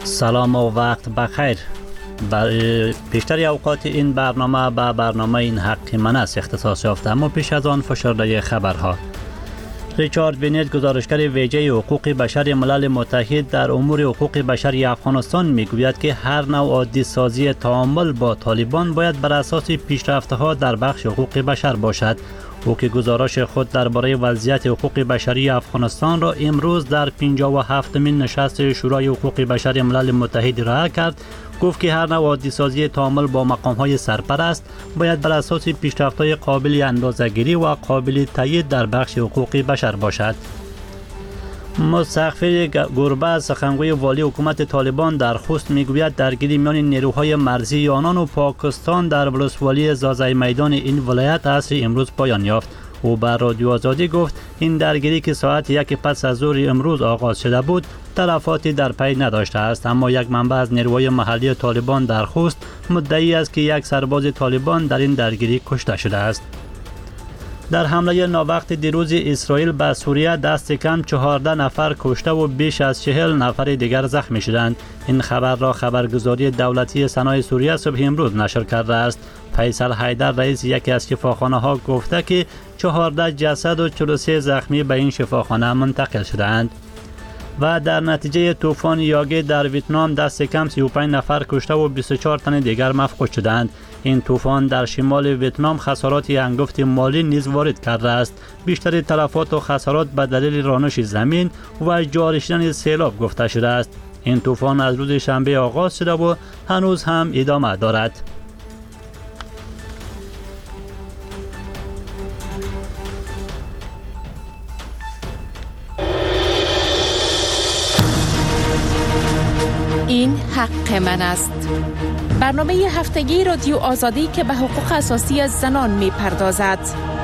سلام و وقت بخیر. پیشتر اوقات این برنامه به برنامه این حق من است اختصاص یافته، اما پیش از آن فشرده خبرها. ریچارد وینیت، گزارشگر ویژه حقوق بشر ملل متحد در امور حقوق بشری افغانستان، میگوید که هر نوع عادی سازی تعامل با طالبان باید بر اساس پیشرفت‌ها در بخش حقوق بشر باشد. او که گزارش خود درباره وضعیت حقوق بشری افغانستان را امروز در 57مین نشست شورای حقوق بشر ملل متحد ارائه کرد، گفت که هر نوع عادی سازی تعامل با مقام‌های سرپرست باید بر اساس پیشرفت‌های قابل اندازه‌گیری و قابل تایید در بخش حقوق بشر باشد. مستغفر گربه، سخنگوی والی حکومت طالبان در خوست، میگوید درگیری میان نیروهای مرزی آنان و پاکستان در ولسوالی زازای میدان این ولایت عصر امروز پایان یافت. او بر رادیو آزادی گفت این درگیری که ساعت 1 پس از ظهر امروز آغاز شده بود تلفاتی در پی نداشته است، اما یک منبع از نیروهای محلی طالبان در خوست مدعی است که یک سرباز طالبان در این درگیری کشته شده است. در حمله ناوقت دیروز اسرائیل به سوریه دست کم 14 نفر کشته و بیش از 40 نفر دیگر زخمی شدند. این خبر را خبرگزاری دولتی سنا سوریه صبح امروز نشر کرده است. فیصل حیدر، رئیس یکی از شفاخانه ها، گفته که 14 جسد و 43 زخمی به این شفاخانه منتقل شدند. و در نتیجه طوفان یاگی در ویتنام دست کم 35 نفر کشته و 24 تن دیگر مفقود شدند. این طوفان در شمال ویتنام خسارات هنگفت مالی نیز وارد کرده است. بیشتر تلفات و خسارات به دلیل رانش زمین و جاری شدن سیلاب گفته شده است. این طوفان از روز شنبه آغاز شده و هنوز هم ادامه دارد. این حق من است. برنامه هفتگی رادیو آزادی که به حقوق اساسی زنان می پردازد.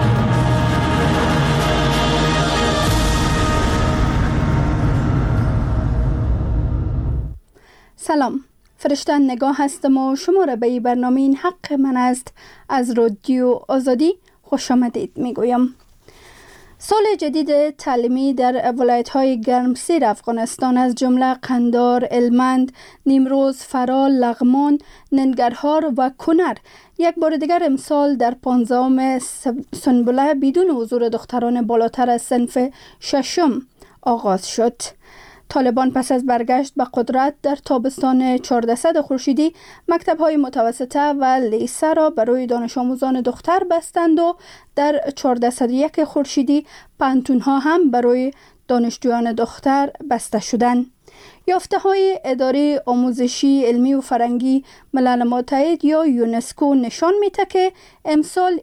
سلام، فرشته نگاه هستم و شما را به این برنامه این حق من است از رادیو آزادی خوش آمدید می گویم. سال جدید تعلیمی در ولایت‌های گرمسیر افغانستان از جمله قندار، هلمند، نیمروز، فرال، لغمان، ننگرهار و کنر یک بار دیگر امسال در 15 سنبله بدون حضور دختران بالاتر از صنف ششم آغاز شد. طالبان پس از برگشت به قدرت در تابستان 1400 خورشیدی مکتب‌های متوسطه و لیسه را برای دانش آموزان دختر بستند و در 1401 خورشیدی پانتون‌ها هم برای دانشجویان دختر بسته شدند. یافته‌های اداره آموزشی، علمی و فرهنگی ملل متحد یا یونسکو نشان می‌دهد که امسال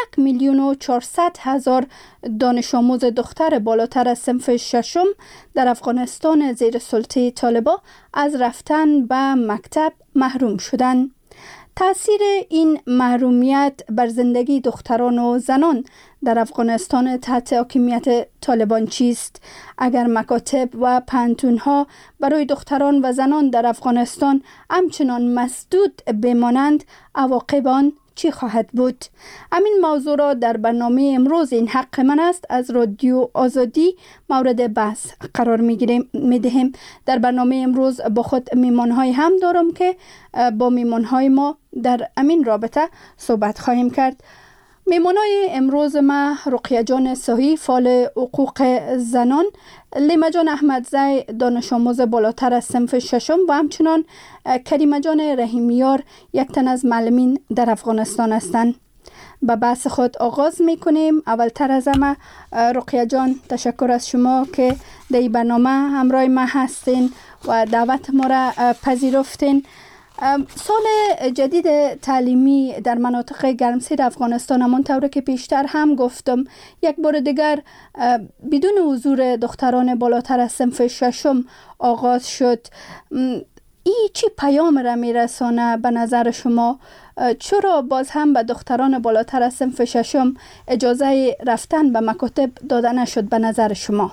1,400,000 دانش آموز دختر بالاتر از صنف ششم در افغانستان زیر سلطه طالبان از رفتن به مکتب محروم شدند. تأثیر این محرومیت بر زندگی دختران و زنان در افغانستان تحت حاکمیت طالبان چیست؟ اگر مکاتب و پانتون‌ها برای دختران و زنان در افغانستان همچنان مسدود بمانند، عواقب آن چی خواهد بود؟ همین موضوع را در برنامه امروز این حق من است از رادیو آزادی مورد بحث قرار می‌دهیم. در برنامه امروز با خود میمان‌های هم دارم که با میمان‌های ما در همین رابطه صحبت خواهیم کرد. میمانای امروز ما رقیه جان صحی، فعال حقوق زنان، لیما جان احمدزی، دانش آموز بالاتر از صنف ششم و همچنان کریمه جان رحیمیار، یک تن از معلمین در افغانستان هستند. به بحث خود آغاز میکنیم. اولتر از همه رقیه جان، تشکر از شما که در این برنامه همراه ما هستین و دعوت ما را پذیرفتین. سال جدید تعلیمی در مناطق گرمسیر افغانستان همانطور که پیشتر هم گفتم یک بار دیگر بدون حضور دختران بالاتر از صنف ششم آغاز شد. این چی پیام را میرسانه به نظر شما؟ چرا باز هم به دختران بالاتر از صنف ششم اجازه رفتن به مکاتب داده نشد به نظر شما؟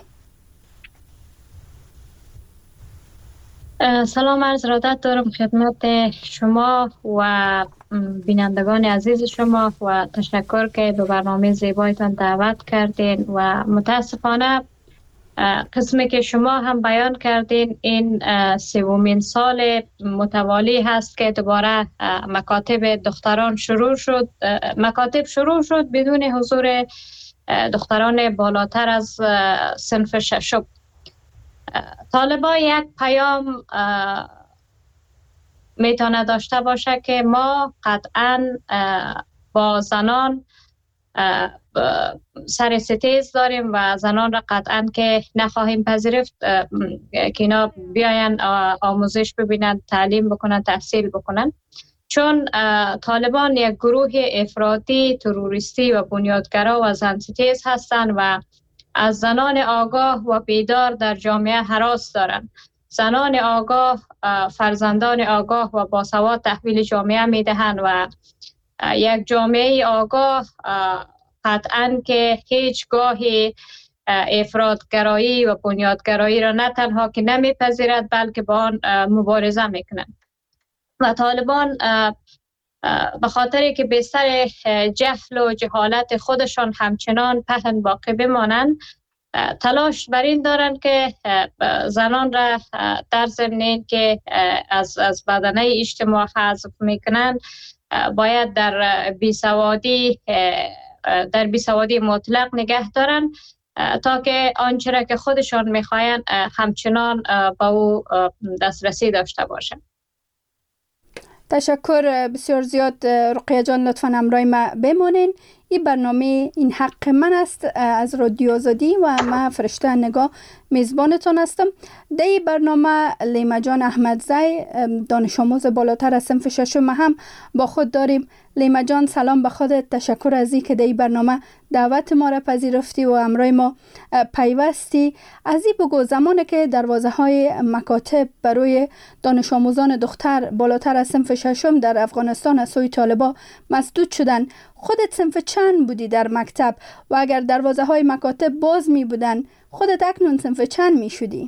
سلام، عرض ارادت دارم خدمت شما و بینندگان عزیز شما و تشکر که به برنامه زیبایتان دعوت کردین و متاسفانه قسمی که شما هم بیان کردین این سومین سال متوالی هست که دوباره مکاتب دختران شروع شد. مکاتب شروع شد بدون حضور دختران بالاتر از صنف ششم. طالبا یک پیام میتونه داشته باشه که ما قطعا با زنان سر ستیز داریم و زنان را قطعا که نخواهیم پذیرفت که اینا بیاین آموزش ببینن، تعلیم بکنن، تحصیل بکنن، چون طالبان یک گروه افراطی، تروریستی و بنیادگرا و زن ستیز هستند و از زنان آگاه و بیدار در جامعه هراس دارند. زنان آگاه، فرزندان آگاه و باسواد تحویل جامعه میدهند و یک جامعه آگاه قطعاً که هیچگاهی افراطگرایی و بنیادگرایی را نه تنها که نمیپذیرد بلکه با آن مبارزه میکنند. و طالبان به خاطری که بستر جهل و جهالت خودشان همچنان پهن باقی بمانند، تلاش بر این دارند که زنان را در ضمن این که از بدنه اجتماع حذف میکنند باید در بیسوادی مطلق نگه دارند تا که آنچه را که خودشان میخواهند همچنان با او دسترسی داشته باشند. تشکر بسیار زیاد رقیه جان، لطفاً همراه ما بمانین. این برنامه این حق من است از رادیو آزادی و من فرشته نگاه میزبانتان هستم. در این برنامه لیما جان احمدزی دانش آموز بالاتر از صنف ششم هم با خود داریم. لیما جان سلام به خودت، تشکر از این که در این برنامه دعوت ما را پذیرفتی و همراه ما پیوستی. از این بگو، زمانی که دروازه های مکاتب برای دانش آموزان دختر بالاتر از صنف ششم در افغانستان از سوی طالبان مسدود شدن، خودت صنف چند بودی در مکتب و اگر دروازه های مکاتب باز می بودن خودت اکنون صنف چند می شدی؟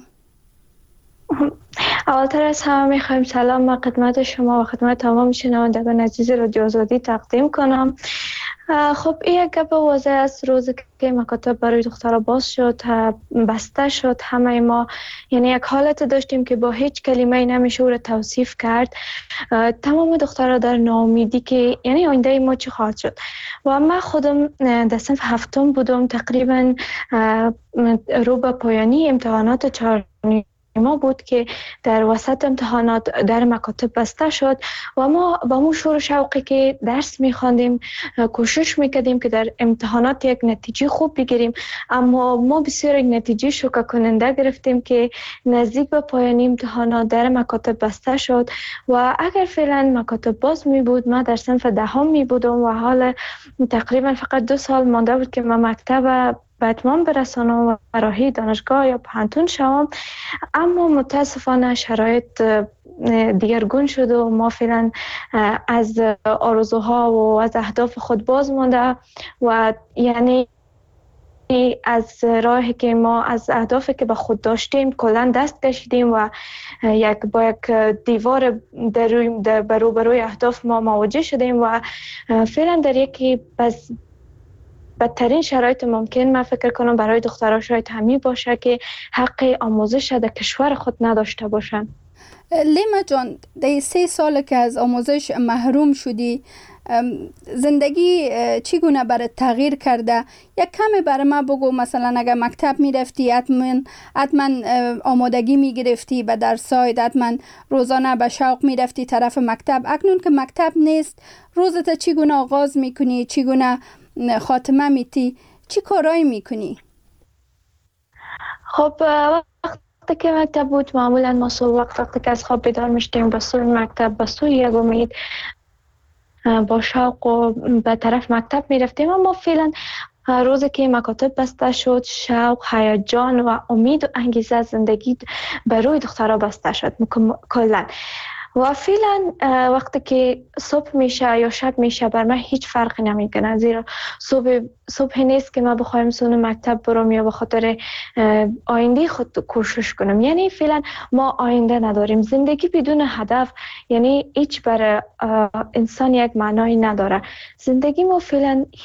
اولتر از همه میخوایم سلام و خدمت شما و خدمت تمام شنوندگان عزیز رادیو آزادی تقدیم کنم. خب این یک گپ واضح است. روزی که مکاتب برای دخترها باز شد، بسته شد، همه ما یعنی یک حالت داشتیم که با هیچ کلمه نمیشه او را توصیف کرد. تمام دخترها در ناامیدی که یعنی آینده ما چی خواهد شد. و من خودم در صنف هفتم بودم، تقریبا رو به پایانی امتحانات 4 ما بود که در وسط امتحانات در مکاتب بسته شد و ما با مو شور و شوقی که درس می‌خواندیم کوشش می‌کردیم که در امتحانات یک نتیجه خوب بگیریم، اما ما بسیار یک نتیجه شوکه کننده گرفتیم که نزدیک به پایان امتحانات در مکاتب بسته شد و اگر فعلا مکاتب باز می بود ما در صنف 10 می بودم و حال تقریبا فقط 2 سال مانده بود که من مکتب به اتمام برسانم و راهی دانشگاه یا پانتون شوم. اما متاسفانه شرایط دیگرگون شد و ما فعلا از آرزوها و از اهداف خود باز مانده و یعنی از راهی که ما از اهدافی که به خود داشتیم کلا دست کشیدیم و با یک دیوار در روبروی اهداف ما مواجه شدیم و فعلا در یکی بدترین شرایط ممکن من فکر کنم برای دخترها شاید همین باشه که حق آموزش در کشور خود نداشته باشن. لیما جان، در 3 سال که از آموزش محروم شدی، زندگی چگونه برات تغییر کرده؟ یک کمی برای ما بگو. مثلا اگر مکتب می رفتی حتما آمادگی می گرفتی به درس‌های، حتما روزانه به شوق می رفتی طرف مکتب. اکنون که مکتب نیست، روزت چگونه آغاز می کنی؟ چگونه خاتمه میتی؟ چی کارایی میکنی؟ خب وقتی که مکتب بود معمولا ما صبح وقتی که از خواب بیدار میشدیم به سوی مکتب، به سوی یک امید با شوق و به طرف مکتب میرفتیم. اما فعلا روزی که مکاتب بسته شد، شوق، هیجان و امید و انگیزه زندگی برای دخترها بسته شد کلا. و فعلا وقتی که صبح میشه یا شب میشه بر من هیچ فرقی نمیکنه، زیرا صبح نیست که من بخوایم سون مکتب برم یا به خاطر آینده خود کوشش کنم. یعنی فعلا ما آینده نداریم. زندگی بدون هدف یعنی هیچ برای انسان یک معنایی نداره. زندگی ما فعلا هیچ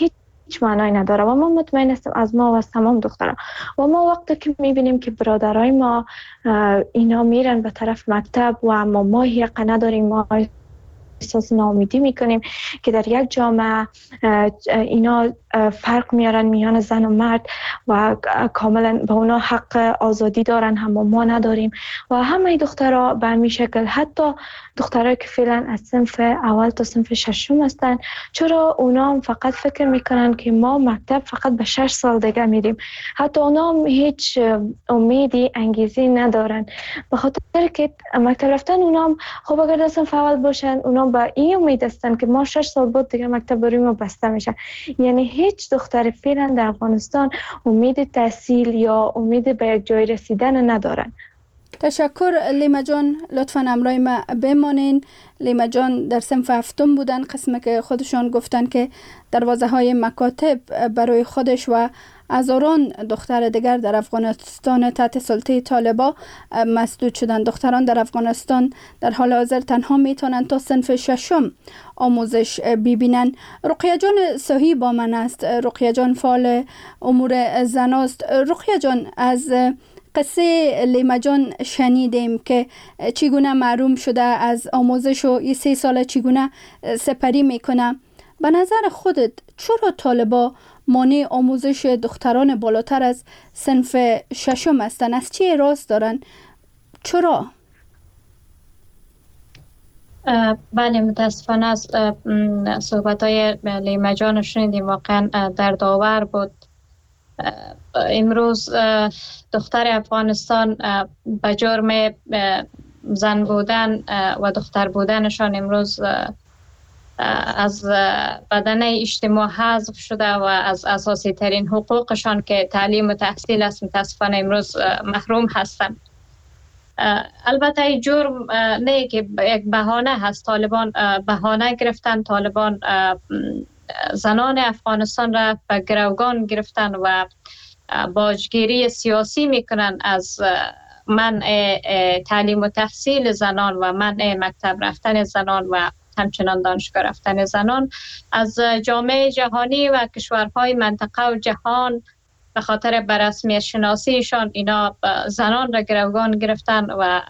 هیچ معنایی نداره و من مطمئن هستم از ما و از تمام دخترها. و ما وقتی که میبینیم که برادرای ما اینا میرن به طرف مکتب و اما ما حق نداریم، ما احساس ناامیدی میکنیم که در یک جامعه اینا فرق میارن میان زن و مرد و کاملا به اونا حق آزادی دارن اما ما نداریم. و همه دخترها به همین شکل، حتی دخترها که فعلا از صنف اول تا صنف ششم هستن، چرا اونا هم فقط فکر میکنن که ما مکتب فقط به 6 سال دیگه میریم، حتی اونا هم هیچ امیدی انگیزی ندارن به خاطر که مکتب رفتن اونا هم خب اگر در صنف اول باشن اونا با این امید هستن که ما 6 سال بعد دیگه مکتب بریم و بسته میشن. یعنی هیچ دختر فعلا در افغانستان امید تحصیل یا امید به یک جای رسیدن ندارن. تشکر لیما جان، لطفاً همراه ما بمانین. لیما جان در صنف هفتم بودن، قسمی که خودشان گفتن که دروازه های مکاتب برای خودش و هزاران دختر دیگر در افغانستان تحت سلطه طالبان مسدود شدند. دختران در افغانستان در حال حاضر تنها میتونند تا صنف ششم آموزش ببینند. رقیه جان صحیح با من است. رقیه جان فعال امور زناست. رقیه جان، از قصه لیما جان شنیدیم که چگونه محروم شده از آموزش و این 3 سال چگونه سپری میکنه. به نظر خودت چرا طالبان مانع آموزش دختران بالاتر از صنف ششم هستند؟ از چی اعتراض دارن؟ چرا؟ بله، متاسفانه است. صحبت‌های لیما جان شنیدیم، واقعا دردآور بود. امروز دختر افغانستان به جرم زن بودن و دختر بودنشان امروز از بدنه اجتماع حذف شده و از اساسی ترین حقوقشان که تعلیم و تحصیل است متاسفانه امروز محروم هستند. البته این جرم نه که یک بهانه هست. طالبان بهانه گرفتن، طالبان زنان افغانستان را به گروگان گرفتن و باجگیری سیاسی میکنن از منع تعلیم و تحصیل زنان و منع مکتب رفتن زنان و همچنان دانشگاه رفتن زنان از جامعه جهانی و کشورهای منطقه و جهان. به خاطر بررسمیت شناسیشان اینا زنان را گروگان گرفتن و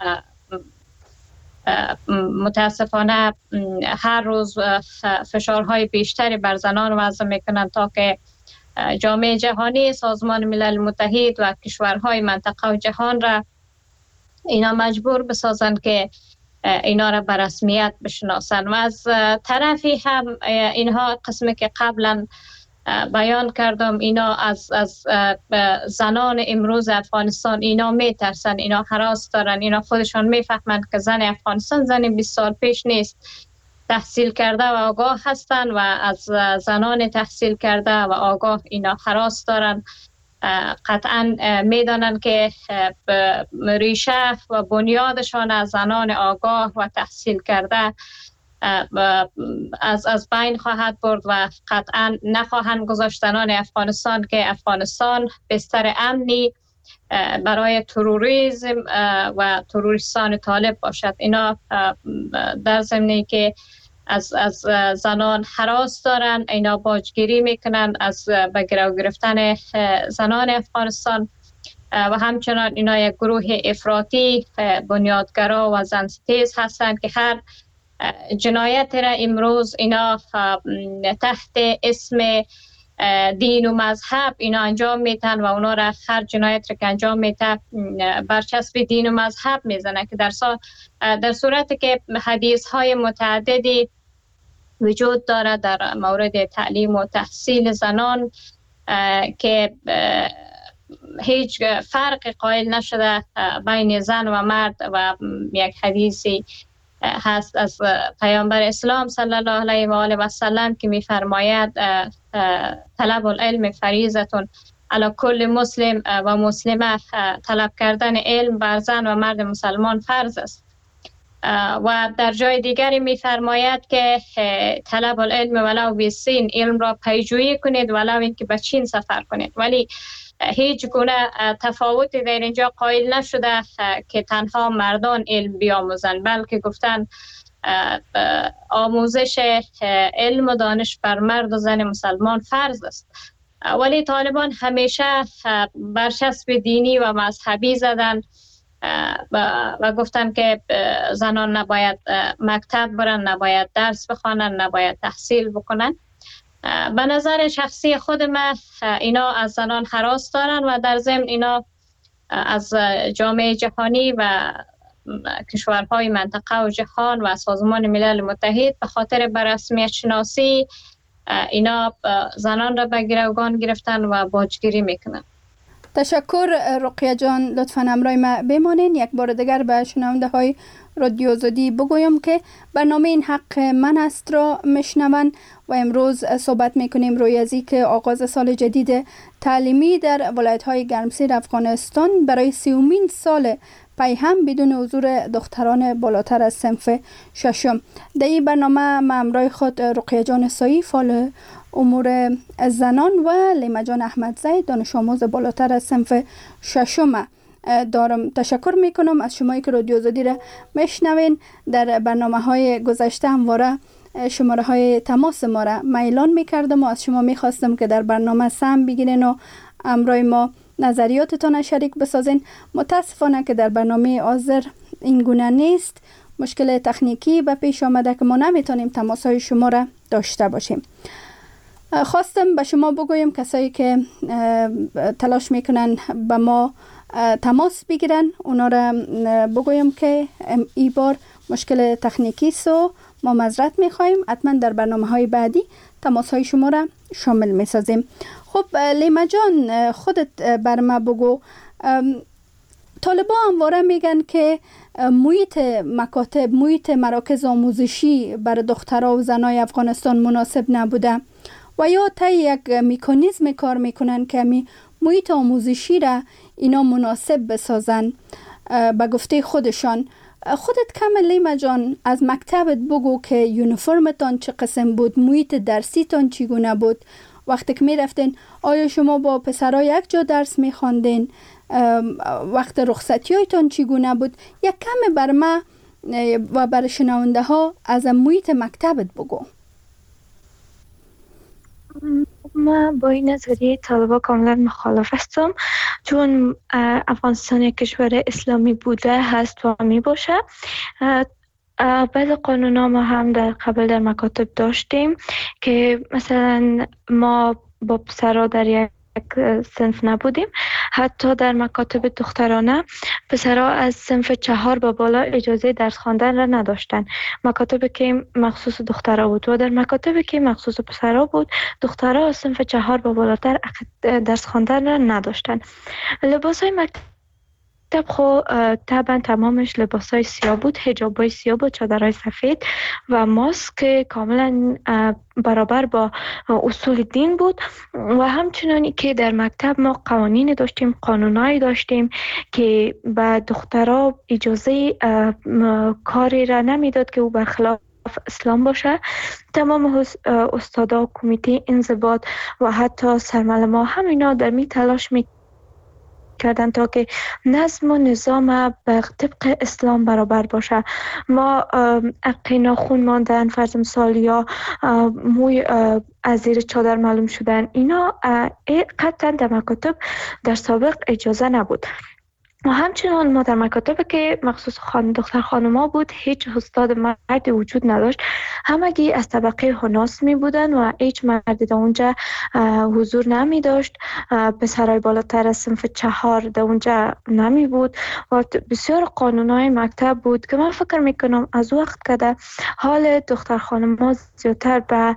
متاسفانه هر روز فشارهای بیشتری بر زنان وضع میکنند تا که جامعه جهانی، سازمان ملل متحد و کشورهای منطقه و جهان را اینا مجبور بسازند که اینا را به رسمیت بشناسند. و از طرفی هم اینها قسمی که قبلا بیان کردم، اینا از زنان امروز افغانستان اینا میترسن، اینا هراس دارن، اینا خودشان میفهمند که زن افغانستان زن 20 سال پیش نیست، تحصیل کرده و آگاه هستند و از زنان تحصیل کرده و آگاه اینا هراس دارن. قطعا میدانند که ریشه و بنیادشان از زنان آگاه و تحصیل کرده از بین خواهد برد و قطعا نخواهند گذاشت زنان افغانستان که افغانستان بستر امنی برای تروریسم و تروریستان طالب باشد. اینا در ضمنی که از زنان هراس دارن، اینا باجگیری میکنن از به گرو گرفتن زنان افغانستان و همچنان اینا یک گروه افراطی بنیادگرا و زنستیز هستند که هر جنایت را امروز اینا تحت اسم دین و مذهب اینا انجام میتن و اونا را هر جنایت را که انجام میتن برچسب دین و مذهب میزنن که در صورتی که حدیث های متعددی وجود داره در مورد تعلیم و تحصیل زنان که هیچ فرق قائل نشده بین زن و مرد و یک حدیثی هست از پیامبر اسلام صلی الله علیه و آله و سلم که می‌فرماید طلب العلم فریضة علی کل مسلم و مسلمه، طلب کردن علم بر زن و مرد مسلمان فرض است. و در جای دیگری می‌فرماید که طلب العلم ولو بالصین، علم را پیجویی کنید ولو اینکه به چین سفر کنید. ولی هیچ گونه تفاوتی در اینجا قائل نشده که تنها مردان علم بیاموزند، بلکه گفتن آموزش علم و دانش بر مرد و زن مسلمان فرض است، ولی طالبان همیشه برچسب دینی و مذهبی زدن و گفتن که زنان نباید مکتب برن، نباید درس بخوانن، نباید تحصیل بکنن. به نظر شخصی خود من اینا از زنان هراس دارن و در ضمن اینا از جامعه جهانی و کشورهای منطقه و جهان و سازمان ملل متحد به خاطر بررسمیت شناسی اینا زنان را به گروگان گرفتن و باجگیری میکنن. تشکر رقیه جان، لطفاً همراه ما بمانین. یک بار دیگر به شنونده های رادیو آزادی بگویم که برنامه این حق من است را میشنون و امروز صحبت میکنیم روی از که آغاز سال جدید تعلیمی در ولایت های گرمسیر افغانستان برای 30مین سال پی هم بدون حضور دختران بالاتر از صنف ششم. در این برنامه ما همراه خود رقیه جان سایی، فعال امور زنان، و لیما جان احمدزی، دانش آموز بالاتر از صنف ششم دارم. تشکر میکنم از شمایی که رادیو آزادی را میشنوین. در برنامه های گذشته همواره شماره های تماس ما را اعلان میکردم و از شما میخواستم که در برنامه سهم بگیرین و همراه ما نظریاتتان شریک بسازین. متاسفانه که در برنامه حاضر این گونه نیست، مشکل تکنیکی به پیش آمده که ما نمیتونیم تماس های شما را داشته باشیم. خواستم به شما بگویم کسایی که تلاش میکنن به ما تماس بگیرن، اونا را بگویم که ای بار مشکل تکنیکی سو ما معذرت میخوایم. حتما در برنامه های بعدی تماس های شما را شامل میسازیم. خب لیما جان، خودت بر ما بگو، طالبان همواره میگن که محیط مکاتب، محیط مراکز آموزشی برای دخترها و زنای افغانستان مناسب نبوده و یا تا یک مکانیزم کار میکنن که محیط آموزشی را اینا مناسب بسازن به گفته خودشان. خودت کم لیما جان از مکتبت بگو که یونیفرمتان چه قسم بود، محیط درسیتان چگونه بود، وقتی که می رفتین آیا شما با پسرها یک جا درس می خواندین، وقت رخصتی هایتان چگونه بود؟ یک کم بر ما و بر شنونده ها از محیط مکتبت بگو. ما با این نظریه طالبا کاملا مخالف هستم، چون افغانستان یک کشور اسلامی بوده هست و می باشه. بعض قانونا ما هم در قبل در مکاتب داشتیم که مثلا ما با پسرها در یک صنف نبودیم. حتی در مکاتب دخترانه پسرها از صنف 4 به بالا اجازه درس خواندن را نداشتن. مکاتب که مخصوص دخترها بود و در مکاتب که مخصوص پسرها بود دخترها از صنف 4 به بالاتر درس خواندن را نداشتن. لباس های مکتب خب طبعا تمامش لباسای سیاه بود، حجابای سیاه بود، چادرای سفید و ماسک کاملا برابر با اصول دین بود. و همچنانی که در مکتب ما قوانین داشتیم، قانونایی داشتیم که به دخترها اجازه کاری را نمیداد که او برخلاف اسلام باشه. تمام استادا، کمیته انضباط و حتی سرمعلما همینا در می تلاش می کردن تا که نظم و نظام به طبق اسلام برابر باشه. ما حق ناخون ماندن، فرض مثال، یا موی از زیر چادر معلوم شدن، اینا قطعا در مکاتب در سابق اجازه نبود. و همچنان ما در مکاتب که مخصوص دختر خانوما بود هیچ استاد مرد وجود نداشت، همگی از طبقه هناس می بودن و هیچ مرد در اونجا حضور نمی داشت. پسرای بالاتر از صنف 4 در اونجا نمی بود و بسیار قانونای مکتب بود که من فکر می کنم از وقت که در حال دختر خانوما زیادتر به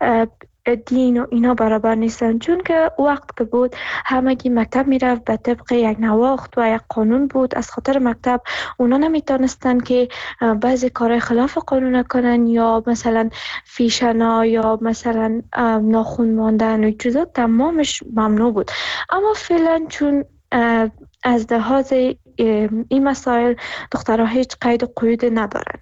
دین و اینا برابر نیستن، چون که وقت که بود همگی مکتب میرفت به طبق یک نواخت و یک قانون بود. از خاطر مکتب اونا نمیتونستن که بعضی کارهای خلاف قانون کنن یا مثلا فیشنا یا مثلا ناخون ماندن و چیزا تمامش ممنوع بود. اما فعلا چون از لحاظ این مسائل دخترها هیچ قید و قیود ندارن.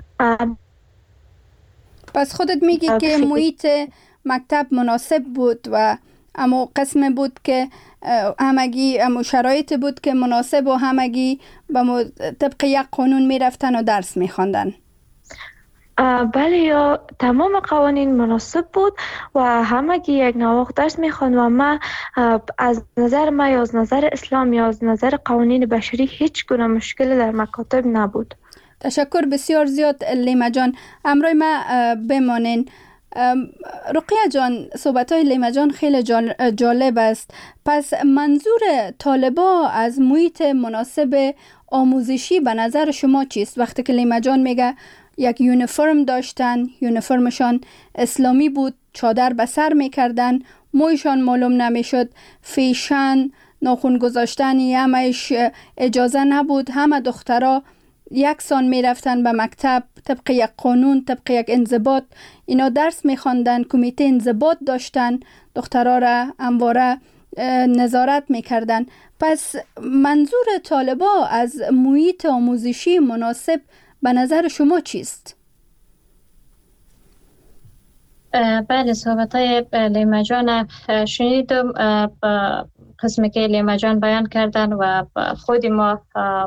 پس خودت میگی که محیط مکتب مناسب بود و اما قسم بود که همگی شرایط بود که مناسب و همگی به طبق یک قانون میرفتن و درس میخواندن. بله، یا تمام قوانین مناسب بود و همگی یک نواخت درس میخوان و ما از نظر ما یا از نظر اسلام یا از نظر قوانین بشری هیچ گونه مشکلی در مکاتب نبود. تشکر بسیار زیاد لیما جان. همراه ما بمانین. رقیه جان، صحبت‌های لیما جان خیلی جالب است. پس منظور طالبا از محیط مناسب آموزشی به نظر شما چیست؟ وقتی که لیما جان میگه یک یونیفرم داشتن، یونیفرمشان اسلامی بود، چادر به سر میکردن، مویشان معلوم نمیشد، فیشن، ناخن گذاشتن همش اجازه نبود، همه دخترها یکسان میرفتن به مکتب طبق یک قانون، طبق یک انضباط اینا درس میخواندن، کمیته انضباط داشتن، دخترها را همواره نظارت میکردن. پس منظور طالبا از محیط آموزشی مناسب به نظر شما چیست؟ بله، صحبت‌های لیما جان شنیدم. قسمی که لیما جان بیان کردن و خود ما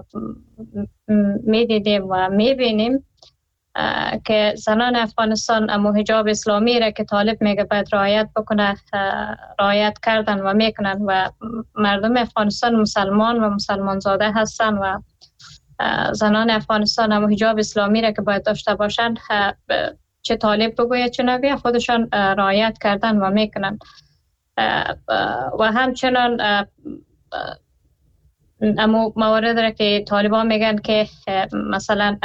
میدیدیم و میبینیم که زنان افغانستان امو حجاب اسلامی را که طالب میگه باید رعایت بکنه رعایت کردن و میکنن و مردم افغانستان مسلمان و مسلمان زاده هستن و زنان افغانستان امو حجاب اسلامی را که باید داشته باشن، چه طالب بگوید چه نگوید، خودشان رعایت کردن و میکنن. و همچنان امو موارد را که طالبان میگن که مثلا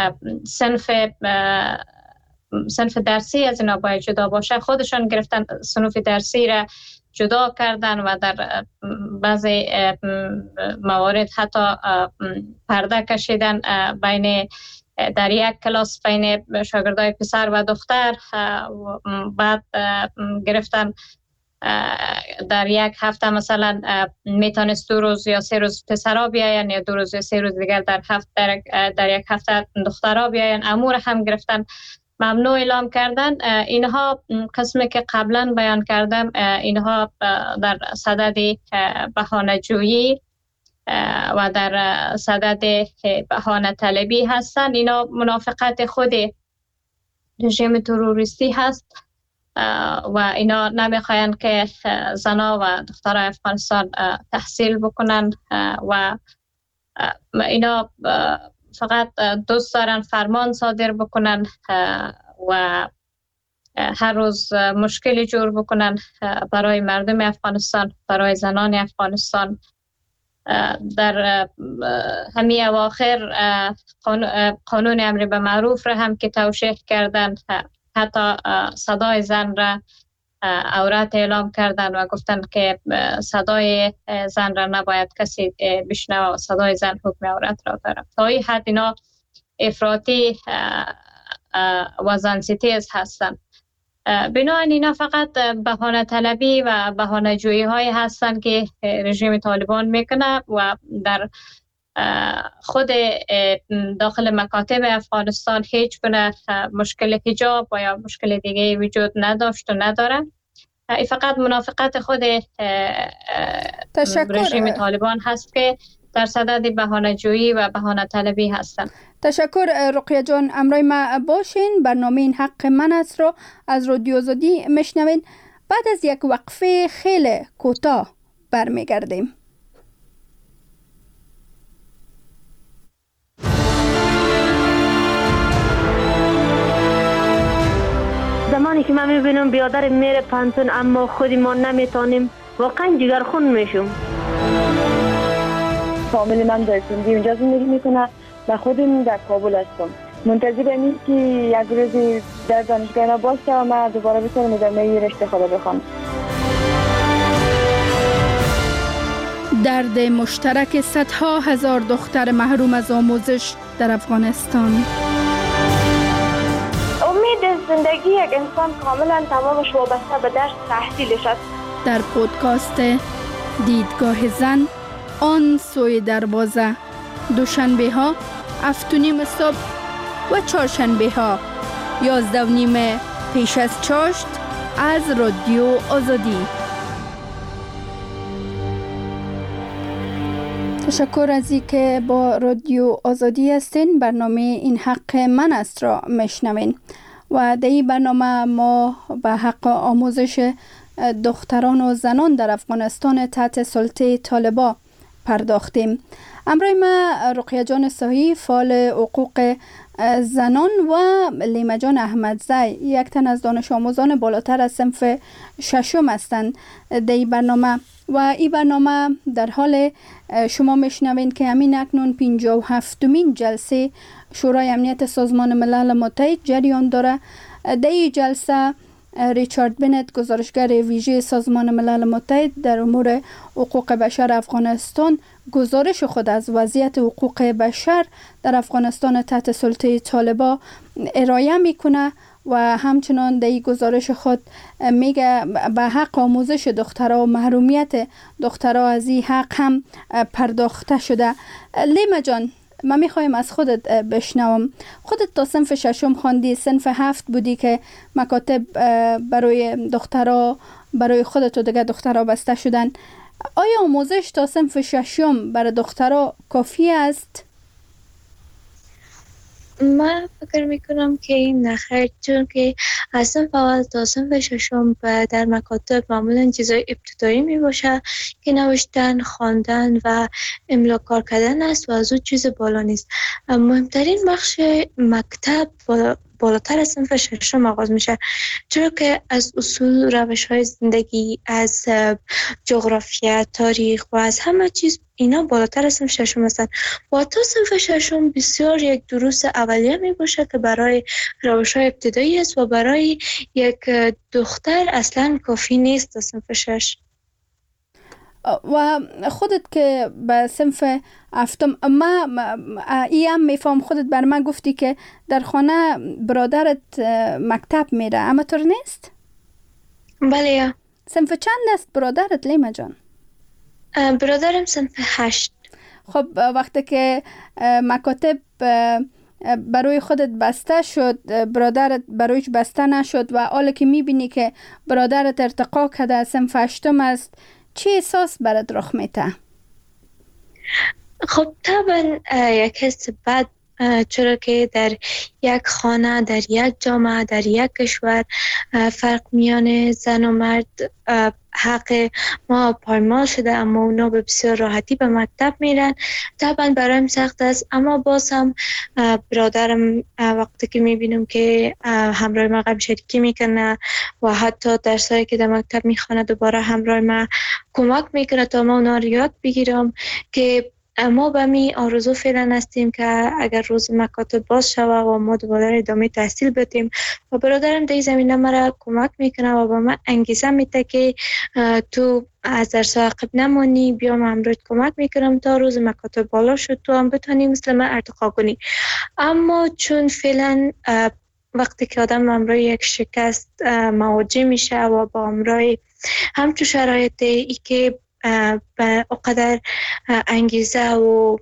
صنف درسی از اینا باید جدا باشه، خودشان گرفتن صنف درسی را جدا کردن و در بعضی موارد حتی پرده کشیدن بین در یک کلاس بین شاگردای پسر و دختر. بعد گرفتن در یک هفته مثلا میتونست 2 روز یا 3 روز پسرها بیاین یا 2 روز یا 3 روز دیگر در یک هفته دخترها بیاین. امور هم گرفتن ممنوع اعلام کردن. اینها قسمی که قبلا بیان کردم، اینها در صدد بهانه جویی و در صدد بهانه طلبی هستند. اینا منافقت خود رژیم تروریستی هست و اینا نمیخواین که زنا و دخترای افغانستان تحصیل بکنن و اینا فقط دوست دارن فرمان صادر بکنن و هر روز مشکلی جور بکنن برای مردم افغانستان، برای زنان افغانستان. در همین اواخر قانون امر به معروف را هم که توشیح کردن، حتی صدای زن را عورت اعلام کردن و گفتن که صدای زن را نباید کسی بشنوه و صدای زن حکم عورت را داره. تا این حد اینا افراطی و زنستیز هستن. بنابراین اینا فقط بهانه طلبی و بهانه جویی های هستن که رژیم طالبان میکنه و در خود داخل مکاتب افغانستان هیچ گونه مشکل حجاب و یا مشکل دیگه وجود نداشت و نداره. این فقط منافقت خود رژیم طالبان هست که در صدد بهانه جویی و بهانه طلبی هستن. تشکر رقیه جان. امروز ما باشین. برنامه این حق من است رو از رادیو آزادی میشنوین. بعد از یک وقفه خیلی کوتاه برمیگردیم. زمانی که من میبینم بیادر میره پانتون اما خودی ما نمیتونیم، واقعا جگرخون میشم. فامیل من در سندی اونجا زندگی میکنه و خودم در کابل هستم. منتظرم این که یک روزی در دانشگاه باشه و من دوباره بتونم ادامه رشته خود بخوام. درد مشترک صدها هزار دختر محروم از آموزش در افغانستان. امید زندگی یک انسان کاملا تمامش وابسته به درس تحصیلش است. در پودکاست دیدگاه زن، آن سوی دروازه، دوشنبه ها 7:30 صبح و چهارشنبه ها 11:30 پیش از چاشت از رادیو آزادی. تشکر از اینکه با رادیو آزادی هستین. برنامه این حق من است را میشنوین. و در این برنامه ما به حق آموزش دختران و زنان در افغانستان تحت سلطه طالبان پرداختیم. امروز ما رقیه جان صحیح فعال حقوق زنان و لیما جان احمدزی یک تن از دانش آموزان بالاتر از صنف ششم هستند در این برنامه و این برنامه در حال شما میشنوین که همین اکنون 57مین جلسه شورای امنیت سازمان ملل متحد جریان داره. در این جلسه ریچارد بنت گزارشگر ویژه سازمان ملل متحد در امور حقوق بشر افغانستان گزارش خود از وضعیت حقوق بشر در افغانستان تحت سلطه طالبان ارائه میکنه و همچنان در این گزارش خود میگه به حق آموزش دخترها و محرومیت دخترها از این حق هم پرداخته شده. لیما جان، من میخوایم از خودت بشنوم. خودت تا صنف ششم خواندی، صنف 7 بودی که مکاتب برای دخترها، برای خودت و دیگه دخترها بسته شدن. آیا آموزش تا صنف ششم برای دخترها کافی است؟ من فکر میکنم که این نخیر، چون که از صنف اول تا صنف ششم در مکاتب معمولا چیزای ابتدایی می باشه که نوشتن، خواندن و املا کار کردن است و از اون چیز بالا نیست. مهمترین بخش مکتب بالاتر از صنف ششم آغاز میشه، چرا که از اصول، روش های زندگی، از جغرافیا، تاریخ و از همه چیز اینا بالاتر از صنف ششم هستن. و تا صنف ششم بسیار یک دروس اولیه می باشه که برای روش های ابتدایی است و برای یک دختر اصلا کافی نیست تا صنف شش. و خودت که به صنف هفتم، ما ایم میفهم خودت بر من گفتی که در خانه برادرت مکتب میره، اما طور نیست؟ بله. صنف چند است برادرت لیما جان؟ برادرم صنف 8. خب وقتی که مکاتب برای خودت بسته شد، برادرت برایش بسته نشد و حالا که میبینی که برادرت ارتقا کرده صنف 8 است، چه احساس برات رخ میده؟ خب طبعا یک حس بد، چرا که در یک خانه، در یک جامعه، در یک کشور فرق میان زن و مرد حق ما پایمال شده، اما اونا به بسیار راحتی به مکتب میرن. طبعا برایم سخت است، اما باز هم برادرم وقتی که میبینم که همراه ما غم شریکی میکنه و حتی درسایی که در مکتب میخونه دوباره همراه ما کمک میکنه تا ما اونا رو یاد بگیرم، که ما به می آرزو فعلا هستیم که اگر روز مکاتب باز شوه و ما دوباره ادامه تحصیل بدیم و برادرم در این زمینه مرا کمک میکنه و به من انگیزه میده که تو از درس عقب نمانی، بیا من امروز کمک میکنم تا روز مکاتب بالا شد تو هم بتونی مثل من ارتقا کنی. اما چون فعلا وقتی که آدم امروز یک شکست مواجه میشه و با امروز همچون شرایط ای که به اقدر انگیزه و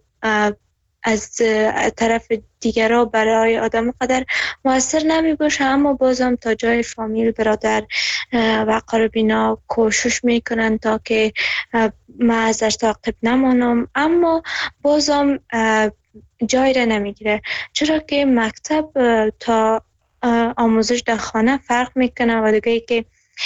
از طرف دیگرها برای آدم قدر موثر نمی باشه، اما بازم تا جای فامیل، برادر و قربینا کوشش میکنن تا که من ازش تعقیب نمانم، اما بازم جای را نمیگیره، چرا که مکتب تا آموزش در خانه فرق میکنه و دیگه که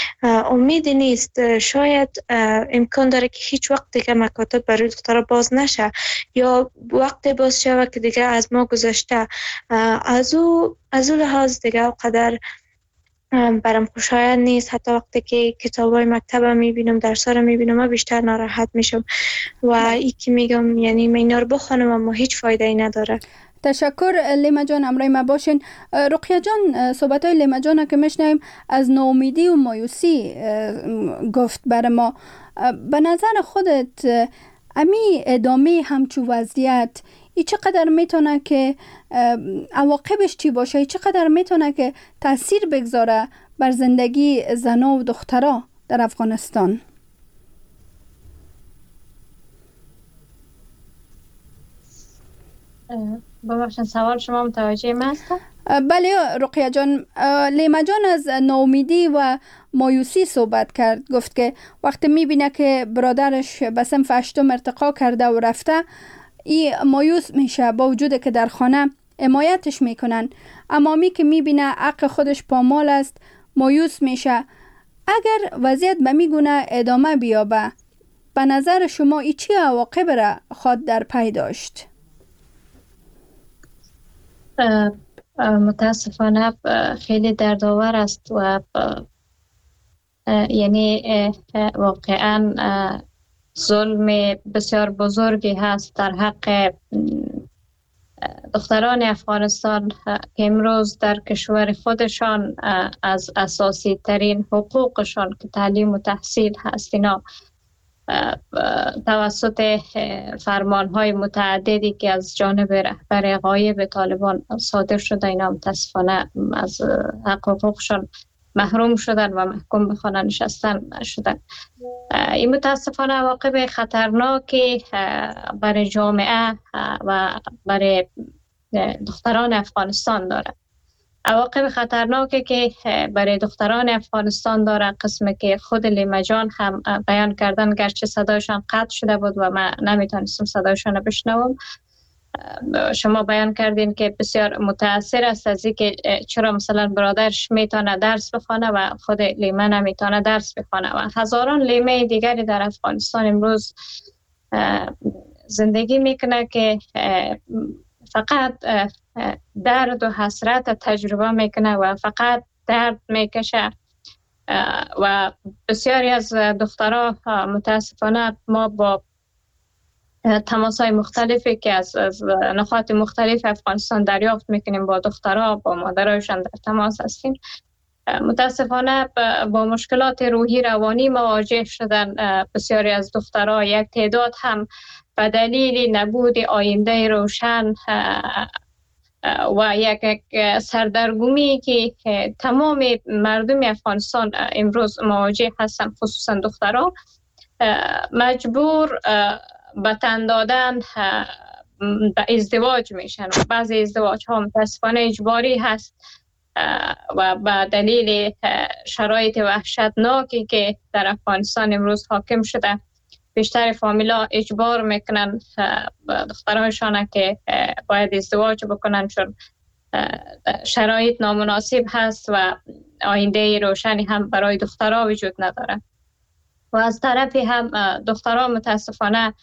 امیدی نیست. شاید امکان داره که هیچ وقت دیگه مکاتب برای دخترها باز نشه یا وقت باز شود که دیگه از ما گذشته. از او لحاظ دیگه قدر برام خوشایند نیست. حتی وقتی که کتابای مکتبم میبینم، درس‌ها رو میبینم، من بیشتر ناراحت میشم و این که میگم یعنی من اینا رو بخونم اما هیچ فایده ای نداره. تشکر لیما جان، امروز ما باشین. رقیه جان، صحبت‌های لیما جان که میشنویم از ناامیدی و مایوسی گفت برای ما. به نظر خودت امی ادامه همچو وضعیت ای چقدر میتونه که عواقبش چی باشه؟ ای چقدر میتونه که تاثیر بگذاره بر زندگی زنا و دخترها در افغانستان؟ ببخشید سوال شما متوجه من هستم؟ بله رقیه جان، لیما جان از ناامیدی و مایوسی صحبت کرد. گفت که وقتی میبینه که برادرش به صنف 8 ارتقا کرده و رفته، این مایوس میشه با وجود که در خانه حمایتش میکنن، اما می که میبینه حق خودش پامال است مایوس میشه. اگر وضعیت به میگونه ادامه بیابه، به نظر شما ای چی عواقب را خود در پی داشت؟ متاسفانه خیلی دردآور است و یعنی واقعا ظلم بسیار بزرگی هست در حق دختران افغانستان که امروز در کشور خودشان از اساسی ترین حقوقشان که تعلیم و تحصیل هست، اینا توسط فرمانهای متعددی که از جانب رهبر غایب طالبان صادر شده، اینا متاسفانه از حقوقشان محروم شدن و محکوم به خانه نشستن شدن. این متاسفانه عواقب خطرناکی برای جامعه و برای دختران افغانستان داره. عواقب خطرناکی که برای دختران افغانستان داره قسمی که خود لیما جان هم بیان کردن، گرچه صدایشان قطع شده بود و من نمیتونستم صدایشان بشنوم. شما بیان کردین که بسیار متاثر است از اینکه چرا مثلا برادرش میتونه درس بخونه و خود لیما نمیتونه درس بخونه و هزاران لیمه دیگری در افغانستان امروز زندگی میکنه که فقط درد و حسرت تجربه میکنه و فقط درد میکشه و بسیاری از دخترها متاسفانه ما با تماسهای مختلفی که از نقاط مختلف افغانستان دریافت میکنیم با دخترها، با مادرایشان در تماس هستیم، متاسفانه با مشکلات روحی روانی مواجه شدن. بسیاری از دخترها، یک تعداد هم به دلیل نبود آینده روشن و یک سردرگمی که تمام مردم افغانستان امروز مواجه هستن، خصوصا دخترها، مجبور به تن دادن به ازدواج میشن. بعضی ازدواج ها متاسفانه اجباری هست و به دلیل شرایط وحشتناکی که در افغانستان امروز حاکم شده، بیشتر فامیلا اجبار میکنن دخترهایشان که باید ازدواج بکنن، چون شرایط نامناسب هست و آینده روشنی هم برای دخترها وجود نداره. و از طرفی هم دخترها متاسفانه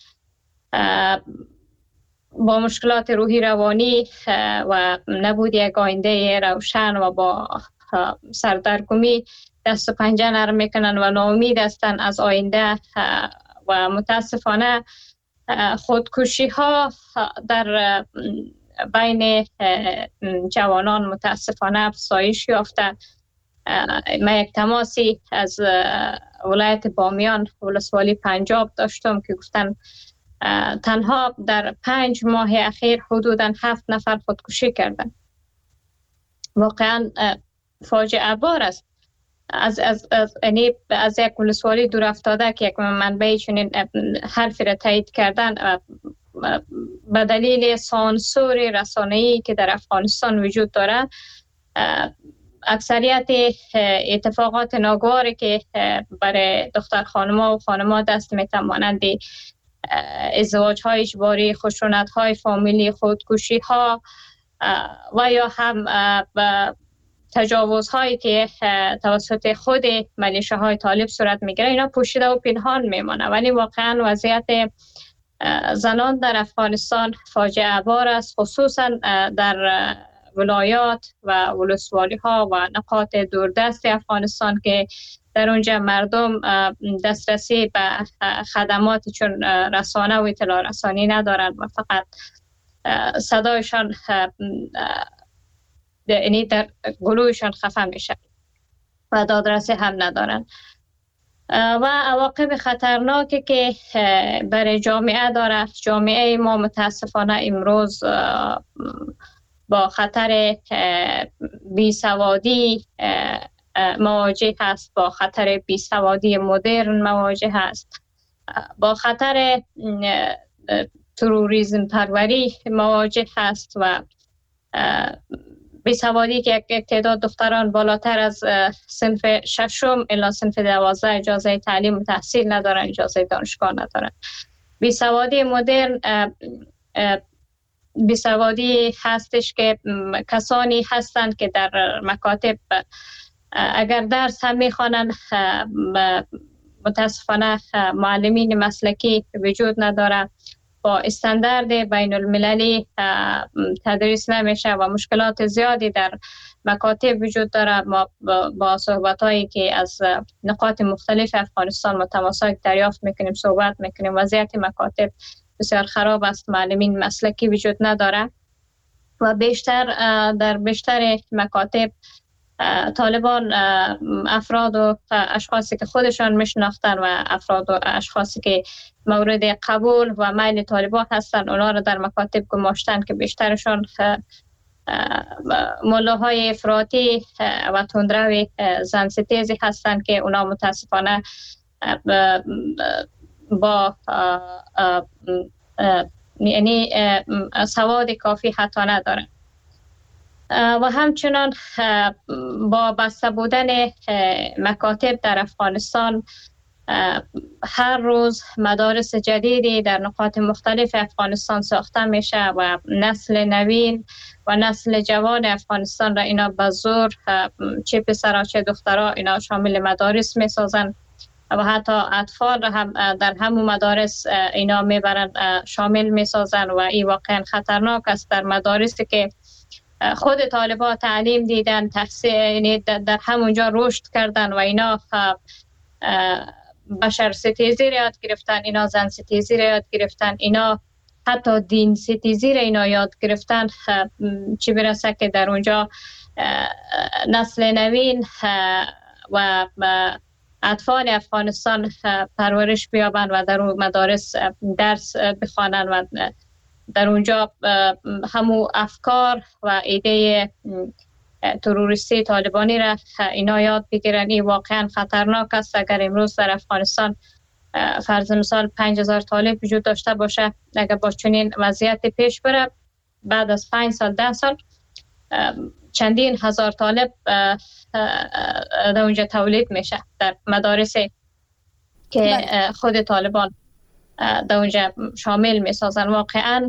با مشکلات روحی روانی و نبود یک آینده روشن و با سردرگمی دست و پنجه نرم میکنن و ناامید هستن از آینده و متاسفانه خودکشی ها در بین جوانان متاسفانه افزایش یافته. من یک تماسی از ولایت بامیان، ولسوالی پنجاب داشتم که گفتن تنها در 5 ماه اخیر حدوداً 7 نفر خودکشی کردن. واقعا فاجعه بار است. از یک ولسوالی دور افتاده که یک منبع چنین حرفی را تایید کردن به دلیل سانسور رسانه‌ای که در افغانستان وجود داره، اکثریت اتفاقات ناگواری که برای دختر خانم‌ها و خانم‌ها دست میتن، مانند ازدواج‌های اجباری، خشونت‌های فامیلی، خودکشی‌ها و یا هم تجاوزهایی که توسط خود ملیشه‌های طالب صورت میگیره، اینا پوشیده و پنهان میمانه. ولی واقعا وضعیت زنان در افغانستان فاجعه بار است، خصوصا در ولایات و ولسوالی ها و نقاط دوردست افغانستان که در اونجا مردم دسترسی به خدمات چون رسانه و اطلاع رسانی ندارند و فقط صدایشان یعنی در گلویشان خفه میشه و دادرسی هم ندارن. و عواقب خطرناکی که برای جامعه داره. جامعه ما متاسفانه امروز با خطر بیسوادی مواجه هست، با خطر بیسوادی مدرن مواجه هست، با خطر تروریسم پروری مواجه هست و بیسوادی که یک تعداد دختران بالاتر از صنف 6 الی صنف 12 اجازه تعلیم و تحصیل ندارن، اجازه دانشگاه ندارن. بیسوادی مدرن بیسوادی هستش که کسانی هستند که در مکاتب اگر درس هم میخوانند متاسفانه معلمین مسلکی وجود نداره، با استاندارد بین المللی تدریس نمیشه و مشکلات زیادی در مکاتب وجود داره. ما با صحبت هایی که از نقاط مختلف افغانستان متماسک دریافت میکنیم، صحبت میکنیم. وضعیت مکاتب بسیار خراب است، معلمین مسلکی وجود نداره و در بیشتر مکاتب طالبان افراد و اشخاصی که خودشان میشناختن و افراد و اشخاصی که مورد قبول و میل طالبان هستن اونا را در مکاتب گماشتن که بیشترشان ملاهای افراطی و تندرو زن ستیزی هستند که اونا متاسفانه با یعنی سواد کافی حتی ندارن و همچنان با بسته بودن مکاتب در افغانستان هر روز مدارس جدیدی در نقاط مختلف افغانستان ساخته میشه و نسل نوین و نسل جوان افغانستان را اینا به زور چه پسرها چه دخترها اینا شامل مدارس میسازن و حتی اطفال را هم در همون مدارس اینا میبرن شامل میسازن و این واقعا خطرناک است. در مدارسی که خود طالبان تعلیم دیدن، تحصیل در همونجا رشد کردن و اینا بشر ستیزی را یاد گرفتن، اینا زن ستیزی را یاد گرفتن، اینا حتی دین ستیزی را اینا یاد گرفتن، چی برسه که در اونجا نسل نوین و اطفال افغانستان پرورش بیابن و در اون مدارس درس بخوانن و در اونجا همو افکار و ایده تروریستی طالبانی را اینا یاد بگیرن. این واقعا خطرناک است. اگر امروز در افغانستان فرض مثال 5000 طالب وجود داشته باشه، اگر با چنین وضعیت پیش بره بعد از 5 سال 10 سال چندین هزار طالب در اونجا تولید میشه در مدارسی که خود طالبان در اونجا شامل میسازن. واقعا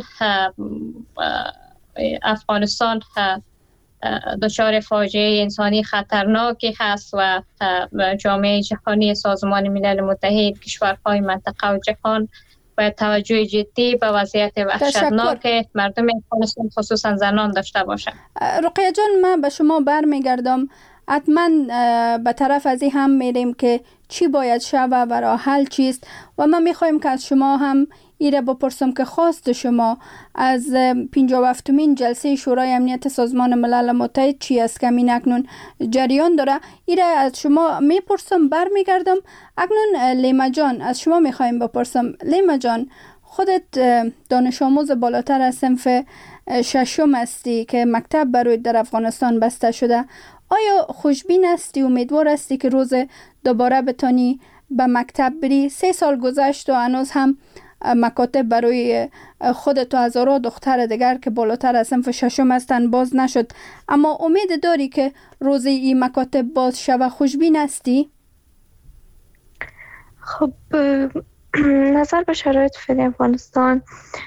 افغانستان دچار فاجعه انسانی خطرناکی هست و جامعه جهانی، سازمان ملل متحد، کشورهای منطقه و جهان باید توجه جدی به وضعیت وحشتناک مردم افغانستان خصوصا زنان داشته باشند. رقیه جان، من به شما برمیگردم. حتما به طرف از این هم میریم که چی باید شود و راه حل چیست و من میخوایم که از شما هم ایره بپرسم که خواست شما از 57مین جلسه شورای امنیت سازمان ملل متحد چی است که این اکنون جریان داره. ایره از شما میپرسم، برمیگردم. اکنون لیما جان، از شما میخوایم بپرسم. لیما جان، خودت دانش آموز بالاتر از صنف 6 هستی که مکتب برای در افغانستان بسته شده. آیا خوشبین هستی، امیدوار هستی که روز دوباره بتانی به مکتب بری؟ 3 سال گذشت و هنوز هم مکاتب برای خودت و هزارها دختر دیگر که بالاتر از صنف 6 هستند باز نشد، اما امید داری که روزی این مکاتب باز شود؟ خوشبین هستی؟ خب نظر به شرایط فعلی افغانستان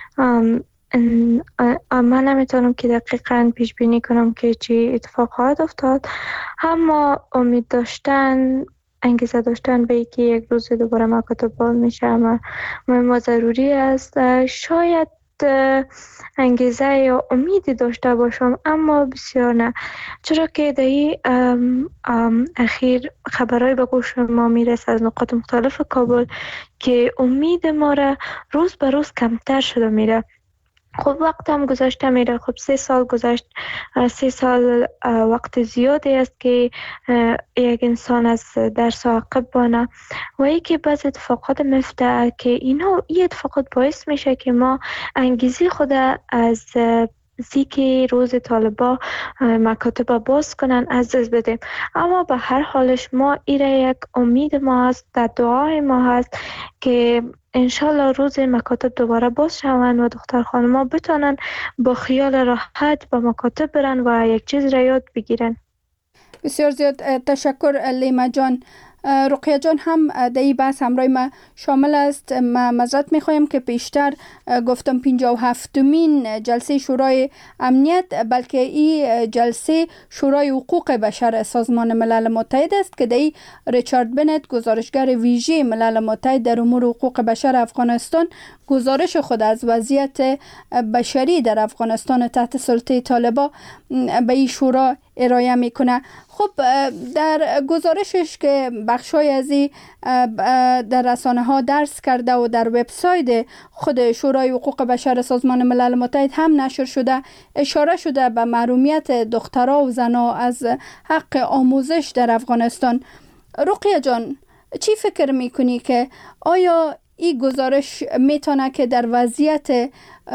من نمیتونم که دقیقاً پیش بینی کنم که چی اتفاق خواهد افتاد، اما امید داشتن، انگیزه داشتن به اینکه یک روز دوباره مکاتب باز میشه ما ضروری است. شاید انگیزه یا امیدی داشته باشم اما بسیار نه، چرا که دایی اخیر خبرهای به گوش ما میرسه از نقاط مختلف کابل که امید ما را روز به روز کمتر شده میره. خب وقت هم گذشته میره. خب 3 سال گذشت. 3 سال وقت زیادی است که یک انسان از درس عقب بانه و ای که بعض اتفاقات میفته که این اتفاقات باعث میشه که ما انگیزی خود از که روز طالبا مکاتب باز کنن از دست بدیم. اما به هر حالش ما ایره یک امید ما هست، در دعای ما هست که انشالله روز مکاتب دوباره باز شوند و دختر خانما بتونن با خیال راحت به مکاتب برن و یک چیز را یاد بگیرن. بسیار زیاد تشکر لیما جان. رقیه جان هم در این بحث همراه ما شامل است. ما معذرت میخوایم که پیشتر گفتم 57مین جلسه شورای امنیت، بلکه این جلسه شورای حقوق بشر سازمان ملل متحد است که در این ریچارد بنت گزارشگر ویژه ملل متحد در امور حقوق بشر افغانستان گزارش خود از وضعیت بشری در افغانستان تحت سلطه طالبان به این شورا ارائه میکنه. خب در گزارشش که بخشای از این در رسانه ها درس کرده و در وبسایت خود شورای حقوق بشر سازمان ملل متحد هم نشر شده، اشاره شده به محرومیت دخترها و زنها از حق آموزش در افغانستان. رقیه جان، چی فکر میکنی که آیا این گزارش میتونه که در وضعیت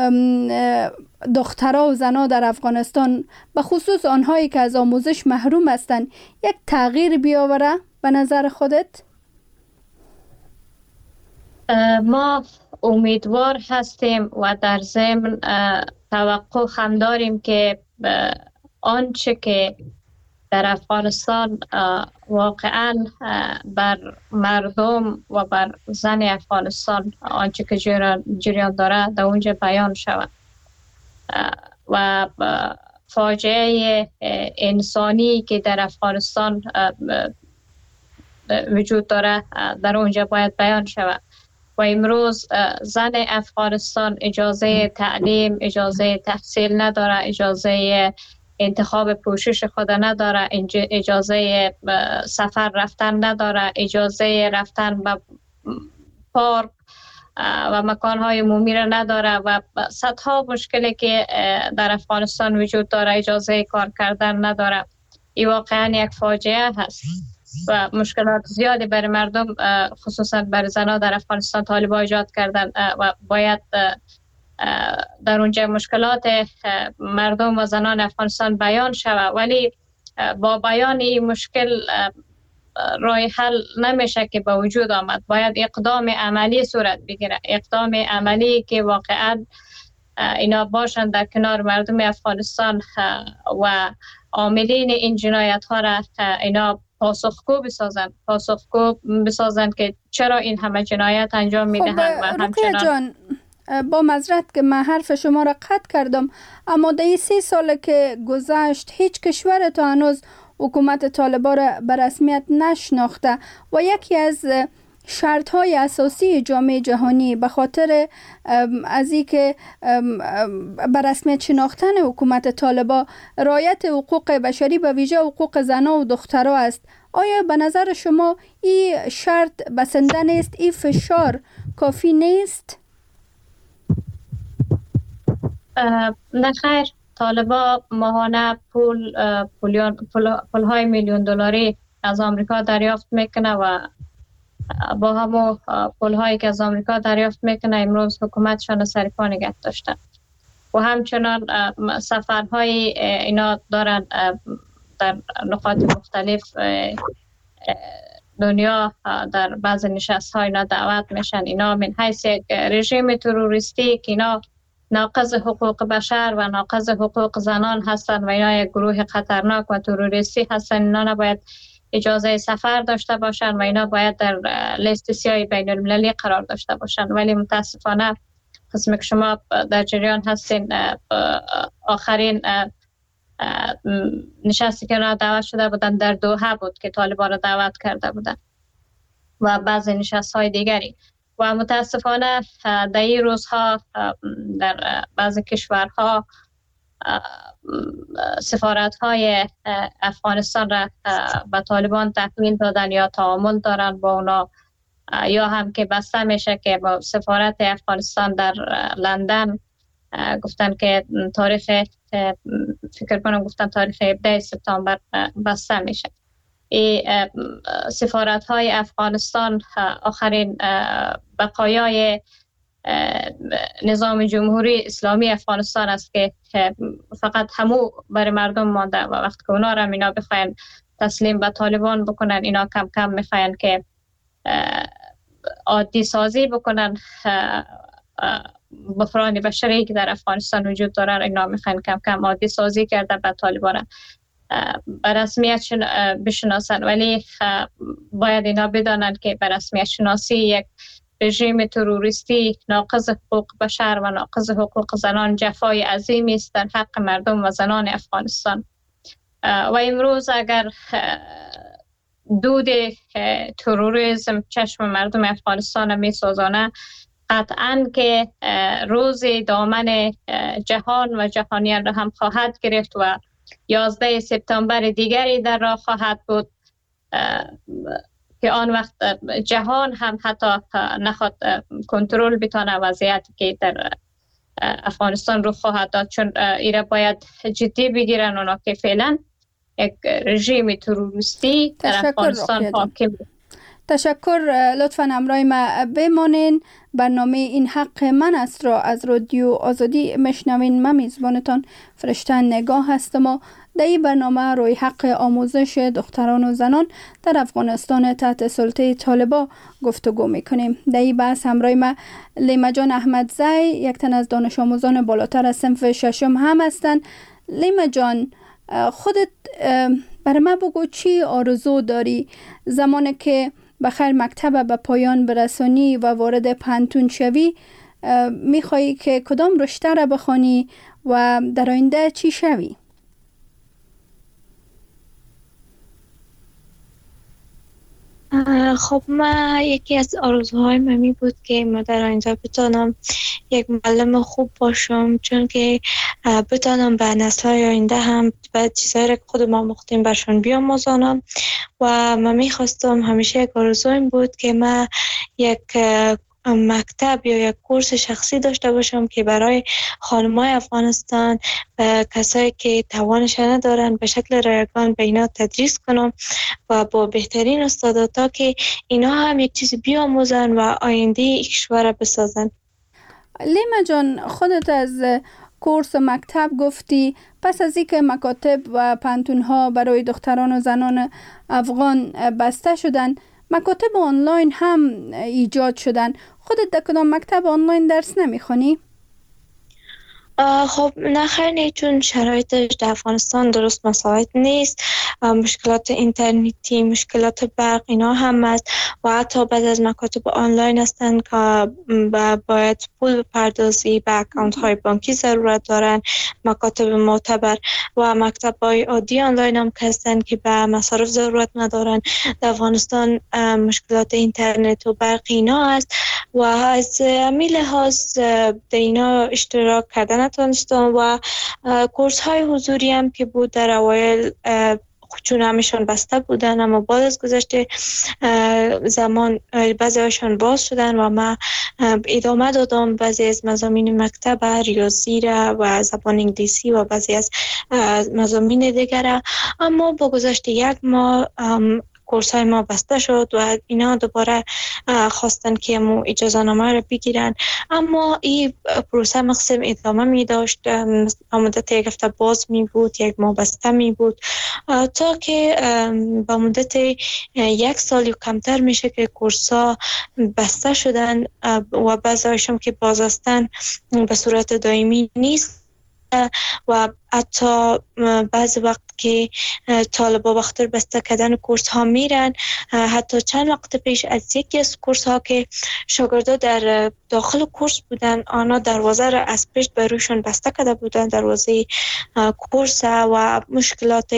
دخترها و زنها در افغانستان به خصوص آنهایی که از آموزش محروم هستند یک تغییر بیاوره به نظر خودت؟ ما امیدوار هستیم و در ضمن توقع هم داریم که آنچه که در افغانستان واقعا بر مردم و بر زن افغانستان آنچه که جریان داره در اونجا بیان شود و فاجعه انسانی که در افغانستان وجود داره در اونجا باید بیان شود. و امروز زن افغانستان اجازه تعلیم، اجازه تحصیل نداره، اجازه انتخاب پوشش خود نداره، اجازه سفر رفتن نداره، اجازه رفتن به پارک و مکانهای عمومی را نداره و صدها مشکلی که در افغانستان وجود داره، اجازه کار کردن نداره. این واقعا یک فاجعه هست و مشکلات زیادی برای مردم خصوصا برای زنها در افغانستان طالبان ایجاد کردن و باید در اونجا مشکلات مردم و زنان افغانستان بیان شود، ولی با بیان این مشکل راه حل نمیشه که به وجود آمد. باید اقدام عملی صورت بگیره، اقدام عملی که واقعا اینا باشن در کنار مردم افغانستان و عاملین این جنایت ها را اینا پاسخگو بسازن که چرا این همه جنایت انجام میدهند. و همچنان با معذرت که من حرف شما را قطع کردم، اما در 3 سال که گذشت هیچ کشور تا هنوز حکومت طالبان را به رسمیت نشناخته و یکی از شرط های اساسی جامعه جهانی به خاطر از این که به رسمیت شناختن حکومت طالبان رعایت حقوق بشری به ویژه حقوق زنان و دخترها است. آیا به نظر شما این شرط بسنده نیست؟ این فشار کافی نیست؟ نه خیر، طالبان ماهانه پولهای میلیون دلاری از آمریکا دریافت میکنه و با همون پولهایی که از آمریکا دریافت میکنه امروز حکومتشان سر پا نگه داشتن و همچنان سفرهای اینا دارن در نقاط مختلف دنیا در بعض نشست های اینا دعوت میشن. اینا من حیث رژیم تروریستی که اینا ناقض حقوق بشر و ناقض حقوق زنان هستن و اینا یک گروه خطرناک و تروریستی هستن، اینا نباید اجازه سفر داشته باشن و اینا باید در لیست سیاه بین المللی قرار داشته باشن. ولی متاسفانه قسمی که شما در جریان هستین آخرین نشستی که را دعوت شده بودن در دوحه بود که طالبان را دعوت کرده بودن و بعضی نشست های دیگری و متاسفانه در این روزها در بعضی کشورها سفارت های افغانستان را به طالبان تحویل دادن یا تعامل دارن با اونا، یا هم که بسته میشه که با سفارت افغانستان در لندن گفتن که تاریخ تاریخ 17 سپتامبر بسته میشه. سفارت های افغانستان آخرین بقایای نظام جمهوری اسلامی افغانستان است که فقط همو برای مردم مانده و وقتی که اونا را اینا بخواین تسلیم به طالبان بکنن، اینا کم کم میخواین که عادی سازی بکنن بحران بشری که در افغانستان وجود داره. اینا میخواین کم کم عادی سازی کرده به طالبان به رسمیت بشناسن، ولی باید اینا بدانند که به رسمیت شناسی یک رژیم تروریستی ناقض حقوق بشر و ناقض حقوق زنان جفای عظیمی است در حق مردم و زنان افغانستان. و امروز اگر دود تروریسم چشم مردم افغانستان می سوزانه، قطعاً که روز دامن جهان و جهانیان را هم خواهد گرفت و 11 سپتامبر دیگری در راه خواهد بود که آن وقت جهان هم حتی نخواد کنترل بتانه وضعیتی که در افغانستان رو خواهد داد، چون ایره باید جدی بگیرن اونا که فعلا یک رژیم تروریستی در افغانستان حاکم. تشکر. لطفاً همراه ما بمانین. برنامه این حق من است را از رادیو آزادی مشنوین. من میزبانتان فرشته نگاه هستم و در این برنامه روی حق آموزش دختران و زنان در افغانستان تحت سلطه طالبان گفتگو میکنیم. در این بحث همراه ما لیما جان احمدزی، یک تن از دانش آموزان بالاتر از صنف ششم هم هستند. لیما جان، خودت برای ما بگو چی آرزو داری زمانی که بخیر مکتب به پایان برسانی و وارد پانتون شوی؟ میخوایی که کدام رشته را بخوانی و در آینده چی شوی؟ خب من یکی از آرزوهای من می بود که من در آینده بتانم یک معلم خوب باشم، چون که بتانم به نسل‌های آینده هم به چیزایی را که خود ما مختیم برشان بیاموزانم. و من میخواستم، همیشه یک آرزویم بود که من یک مکتب یا یک کورس شخصی داشته باشم که برای خانم‌های افغانستان و کسایی که توانش ندارن به شکل رایگان به اینا تدریس کنم و با بهترین استاداتا که اینا هم یک چیزی بیاموزن و آینده کشور را بسازن. لیما جان، خودت از کورس مکتب گفتی. پس از اینکه مکاتب و پانتون‌ها برای دختران و زنان افغان بسته شدن، مکاتب آنلاین هم ایجاد شدن. خودت در کدام مکتب آنلاین درس نمیخونی؟ خب نه خیلی، چون شرایطش در افغانستان درست مساعد نیست. مشکلات اینترنتی، مشکلات برق اینا هم هست و حتی بعض از مکاتب آنلاین هستن که باید پول بپردازی، به اکانت های بانکی ضرورت دارن. مکاتب معتبر و مکتب های عادی آنلاین هم هستن که به مصارف ضرورت ندارن. در افغانستان مشکلات اینترنت و برق اینا هست و از همین لحاظ در اینا اشتراک کردن نتونستم. و کورس های حضوری هم که بود در اوایل چون همیشون بسته بودن، اما بعد از گذشت زمان بعضی هاشون باز شدن و من ادامه دادم بعضی از مضامین مکتب، ریاضی را و زبان انگلیسی و بعضی از مضامین دیگر. اما با گذشت یک ماه کورس های ما بسته شد و اینا دوباره خواستن که مو اجازه نامه رو بگیرن، اما این پروسه مقسم ادامه می داشت. مدت یک هفته باز می بود، یک ماه بسته می بود، تا که با مدت یک سال یا کمتر میشه که کورس ها بسته شدن و بعضی هاشون که باز هستن به صورت دائمی نیست. و حتی بعضی وقت که طالبا وقت بسته کردن کورس ها میرن، حتی چند وقت پیش از یکی از کورس ها که شاگردا در داخل کورس بودن، آنها دروازه را از پشت بروشون بسته کرده بودن، دروازه کورس، و مشکلات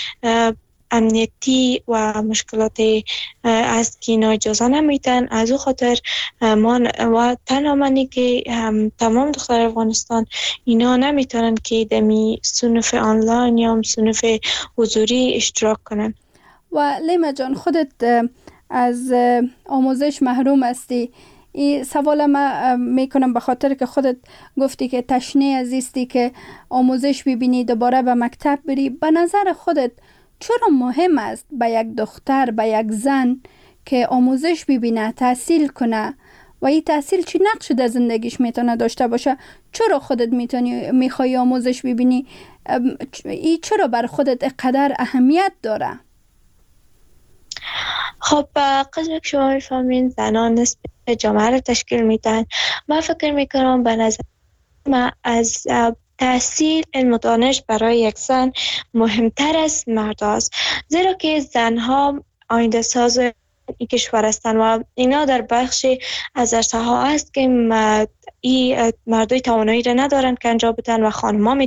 امنیتی و مشکلات از که اینا اجازه نمیدن. از او خاطر ما و تنها منی که تمام دختر افغانستان اینا نمیتونن که دمی صنف آنلاین یا صنف حضوری اشتراک کنن. و لیما جان، خودت از آموزش محروم هستی. این سوال ما میکنم به خاطر که خودت گفتی که تشنه عزیزی که آموزش ببینی، دوباره به مکتب بری. به نظر خودت چرا مهم است به یک دختر، به یک زن که آموزش ببینه، تحصیل کنه و این تحصیل چی نقش در زندگیش میتونه داشته باشه؟ چرا خودت میخوای آموزش ببینی؟ این چرا بر خودت اقدر اهمیت داره؟ خب قسم که شما میفهمین زنان نسبت جامعه رو تشکیل میدن. من فکر میکنم به نظر من از تحصیل علم و دانش برای یک زن مهمتر از مرد است، زیرا که زنها آینده ساز این کشور هستند و اینا در بخشی از عرصه ها است که مردای توانایی را ندارند که انجام بدن و خانم‌ها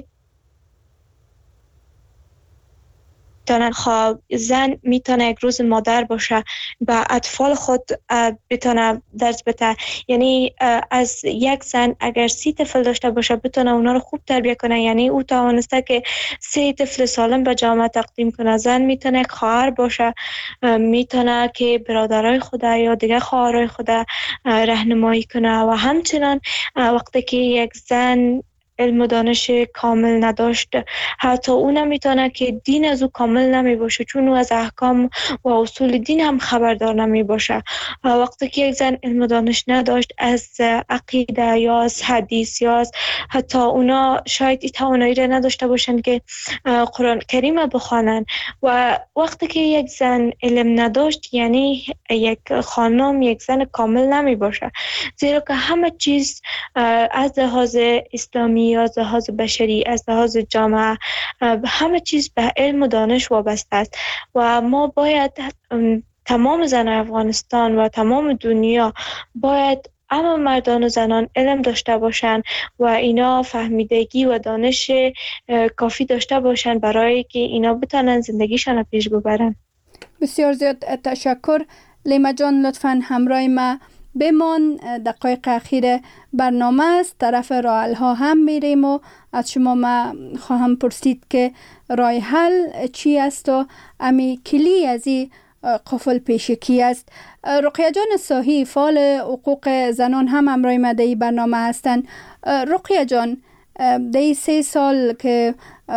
زن میتونه یک روز مادر باشه، به اطفال خود بتونه درس بده. یعنی از یک زن اگر 30 طفل داشته باشه بتونه اونا رو خوب تربیت کنه، یعنی او توانسته که 3 طفل سالم به جامعه تقدیم کنه. زن میتونه خواهر باشه، میتونه که برادرای خود یا دیگه خواهرای خود راهنمایی کنه و همچنان وقتی که یک زن علم و دانش کامل نداشت، حتی اون میتونه که دین از او کامل نمی باشه، چون او از احکام و اصول دین هم خبردار نمی باشه. وقتی که یک زن علم و دانش نداشت از عقیده یا از حدیث یا از حتی اونا شاید این توانایی را نداشته باشند که قرآن کریم بخوانند. و وقتی که یک زن علم نداشت یعنی یک خانم یک زن کامل نمی باشه، زیرا که همه چیز از لحاظ اسلامی، از لحاظ بشری، از لحاظ جامعه، همه چیز به علم و دانش وابسته است و ما باید تمام زنان افغانستان و تمام دنیا باید اما مردان و زنان علم داشته باشند و اینا فهمیدگی و دانش کافی داشته باشند برای که اینا بتونن زندگیشان پیش ببرن. بسیار زیاد تشکر. لیما جان لطفاً همراه ما بمان. دقایق اخیر برنامه است، طرف راه حل ها هم میریم و از شما ما خواهم پرسید که راه حل چی است و امی کلی از این قفل پیشکی است. رقیه جان صاحی فعال حقوق زنان هم همراه ما در این برنامه هستند. رقیه جان، در 3 سال که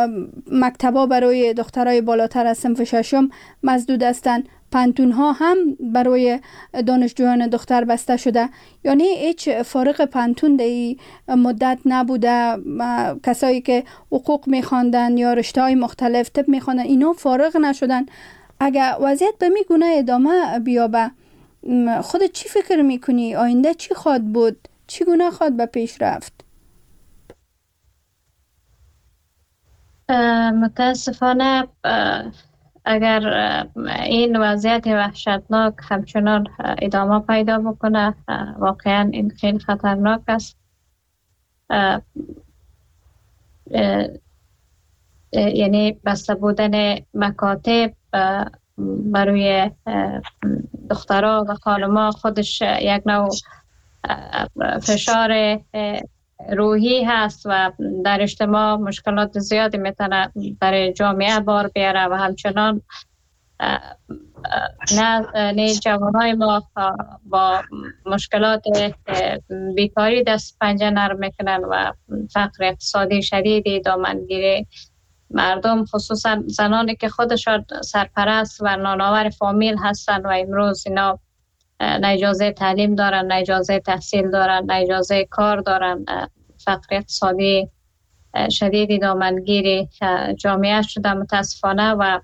مکتبا برای دخترای بالاتر از صنف 6 مسدود هستند، پانتون ها هم برای دانشجویان دختر بسته شده، یعنی هیچ فارغ پانتون در این مدت نبوده. کسایی که حقوق میخواندن یا رشته های مختلف طب میخواندن اینا فارغ نشدن. اگر وضعیت به می گونه ادامه بیابه، خودت چی فکر میکنی؟ آینده چی خواد بود؟ چی گونه خواد به پیش رفت؟ متاسفانه اگر این وضعیت وحشتناک همچنان ادامه پیدا بکنه، واقعا این خیلی خطرناک است. یعنی بسته بودن مکاتب برای دخترها و خانم‌ها خودش یک نوع فشار روحی هست و در اجتماع مشکلات زیادی میتونه برای جامعه بار بیاره و همچنان نه جوانای ما با مشکلات بیکاری دست پنجه نرم میکنن و فقر اقتصادی شدیدی دامنگیری مردم، خصوصا زنانی که خودشان سرپرست و نانآور فامیل هستن و امروز اینا نه اجازه تعلیم دارن، نه اجازه تحصیل دارن، نه اجازه کار دارن. فقر اقتصادی شدیدی دامنگیری جامعه شده متاسفانه و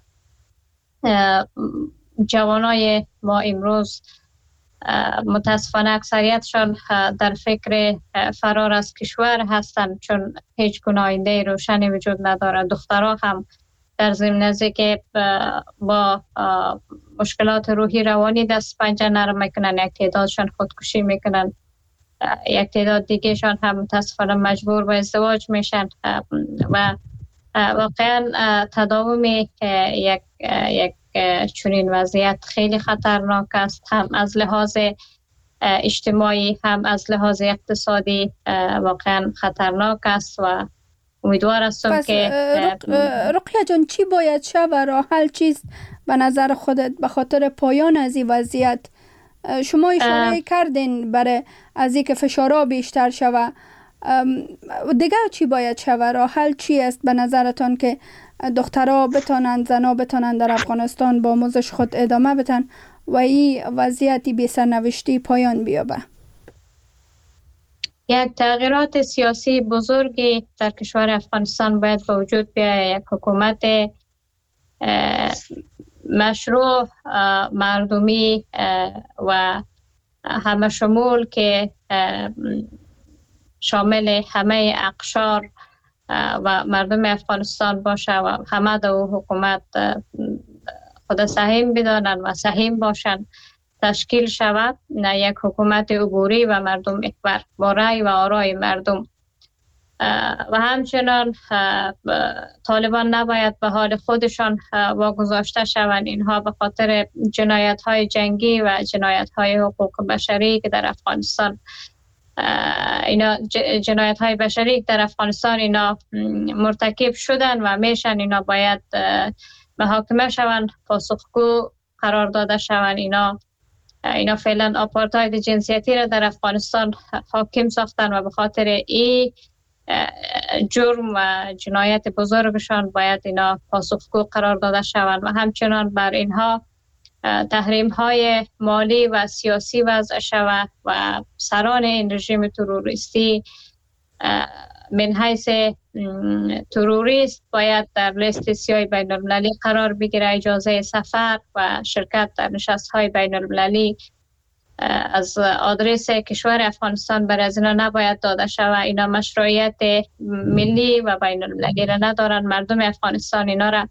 جوانای ما امروز متاسفانه اکثریتشان در فکر فرار از کشور هستند، چون هیچ گونه آینده روشنی وجود نداره. دخترها هم در ضمن که با مشکلات روحی روانی دست پنجه نرم میکنن، یک تعدادشان خودکشی میکنن، یک تعداد دیگه شان هم متاسفانه مجبور به ازدواج میشن و واقعا تداوم یک چنین وضعیت خیلی خطرناک است، هم از لحاظ اجتماعی هم از لحاظ اقتصادی واقعا خطرناک است و امیدوار هستم که رقیه جان چی باید شه و راه حل چیست به نظر خودت به خاطر پایان از این وضعیت؟ شما اشاره کردین برای از اینکه فشارها بیشتر شوه، دیگه چی باید شوه؟ راه حل چی است به نظرتان که دخترها بتانند، زنها بتانند در افغانستان با آموزش خود ادامه بدن و این وضعیتی بی سرنوشتی پایان بیابه؟ یک تغییرات سیاسی بزرگی در کشور افغانستان باید به وجود بیاید. یک حکومت مشروع مردمی و همه شمول که شامل همه اقشار و مردم افغانستان باشه و همه دو حکومت خود سهیم بدانند و سهیم باشند تشکیل شود یک حکومت عبوری و مردم محور با رای و آرای مردم. و همچنان طالبان نباید به حال خودشان واگذاشته شوند. اینها به خاطر جنایت های جنگی و جنایت های حقوق بشری که در افغانستان جنایت های بشری در افغانستان اینا مرتکب شدن و میشن، اینا باید محاکمه شوند، پاسخگو قرار داده شوند. اینا فعلا آپارتاید جنسیتی را در افغانستان حاکم ساختن و به خاطر این جرم و جنایت بزرگشان باید اینا پاسخگو قرار داده شوند و همچنان بر اینها تحریم های مالی و سیاسی وضع شود و سران این رژیم تروریستی من حیث تروریست باید در لیست سیاه بین المللی قرار بگیره، اجازه سفر و شرکت در نشست های بین المللی از آدرس کشور افغانستان بر از اینا نباید داده شود. اینا مشروعیت ملی و بین المللی را ندارن. مردم افغانستان اینا را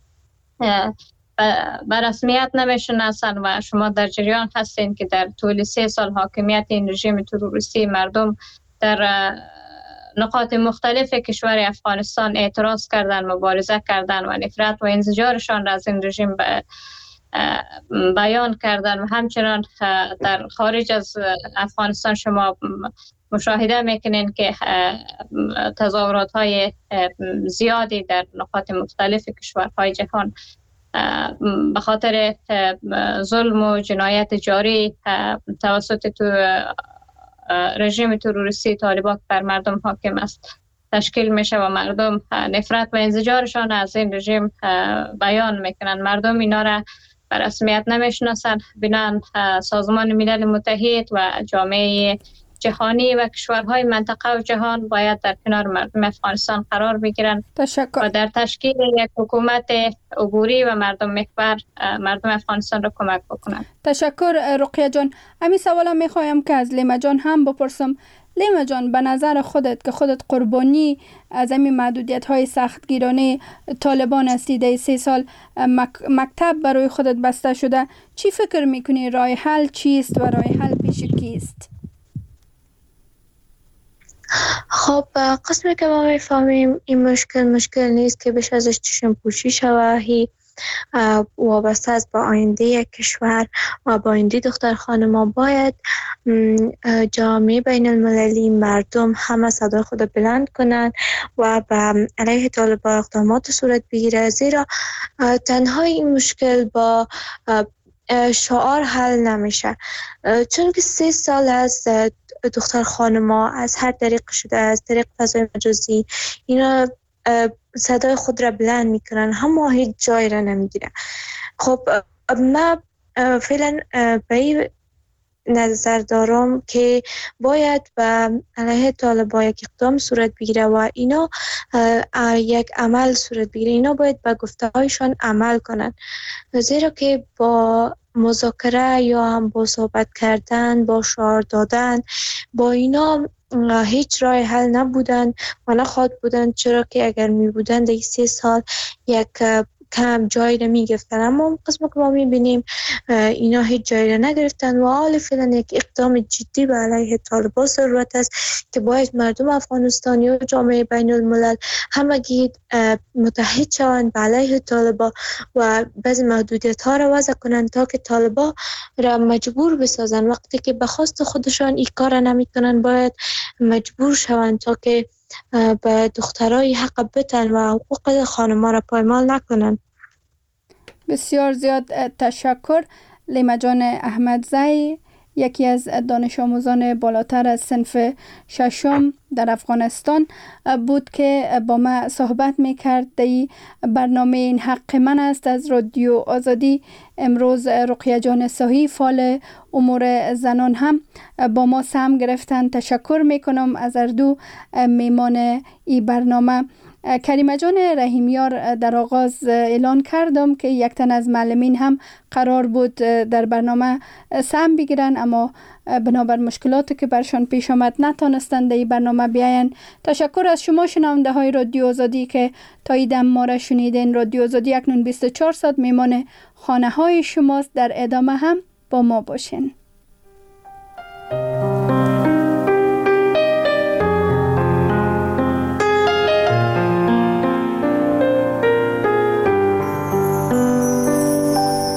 به رسمیت نمیشناسن و شما در جریان هستین که در طول 3 سال حاکمیت این رژیم تروریستی مردم در نقاط مختلف کشور افغانستان اعتراض کردن، مبارزه کردن و نفرت و انزجارشان را از این رژیم بیان کردن و همچنان در خارج از افغانستان شما مشاهده میکنین که تظاهرات های زیادی در نقاط مختلف کشورهای جهان به خاطر ظلم و جنایت جاری توسط رژیم تروریستی طالبان بر مردم حاکم است تشکیل میشه و مردم نفرت و انزجارشان از این رژیم بیان میکنن. مردم اینا را به رسمیت نمیشناسن. بنان سازمان ملل متحد و جامعه جهانی و کشورهای منطقه و جهان باید در کنار مردم افغانستان قرار بگیرند و در تشکیل یک حکومت عبوری و مردم محور مردم افغانستان را کمک بکنند. تشکر رقیه جان. امی سوالم میخوایم که از لیما جان هم بپرسم. لیما جان، به نظر خودت که خودت قربانی از این محدودیت های سختگیرانه طالبان هستی، در 3 سال مکتب برای خودت بسته شده، چی فکر میکنی راه حل چیست و راه حل پیش کیست؟ خب قسمی که ما میفهمیم این مشکل نیست که بشه ازش چشم پوشی شود. وابسته است با آینده کشور و با آینده دختر خانم. باید جامعه بین المللی، مردم همه صدای خود بلند کنند و به علیه طالبان اقدامات صورت بگیره، زیرا تنها این مشکل با شعار حل نمیشه، چون که 3 سال از دختر خانما از هر طریق شده، از طریق فضای مجازی اینا صدای خود را بلند میکنن، اما هیچ جای را نمیگیره. خب من فعلا به این نظر دارم که باید به علیه طالبان یک اقدام صورت بگیره و اینا یک عمل صورت بگیره. اینا باید به گفته هایشان عمل کنن، زیرا که با مذاکره یا هم با صحبت کردن، با شعار دادن، با اینا هیچ راه حل نبودن و نخواهد بودن، چرا که اگر می بودن در 3 سال یک کم جایی را می گرفتن. اما قسم که ما می بینیم اینا هیچ جایی را نگرفتن و حال فعلا یک اقدام جدی به علیه طالبان ضرورت است که باید مردم افغانستانی و جامعه بین الملل همگی متحد شوند به علیه طالبان و بعضی محدودیت ها را وضع کنند تا که طالبان را مجبور بسازن. وقتی که به خواست خودشان این کار را نمی کنند باید مجبور شوند تا که به دخترای حق بتن و حقوق خانم‌ها را پایمال نکنند. بسیار زیاد تشکر. لیما جان احمدزی، یکی از دانش آموزان بالاتر از صنف 6 در افغانستان بود که با ما صحبت میکرد. در برنامه این حق من است از رادیو آزادی. امروز رقیه جان صاحی، فعال امور زنان، هم با ما سهم گرفتن. تشکر میکنم از هر دو میمان این برنامه. کریمه جان رحیمیار در آغاز اعلان کردم که یک تن از معلمین هم قرار بود در برنامه سهم بگیرن، اما بنابر مشکلاتی که برشان پیش آمد نتانستند در این برنامه بیاین. تشکر از شما شنونده های رادیو آزادی که تا این دم ما را شنیدین. رادیو آزادی اکنون 24 ساعت میمان خانه های شماست. در ادامه هم با ما باشین.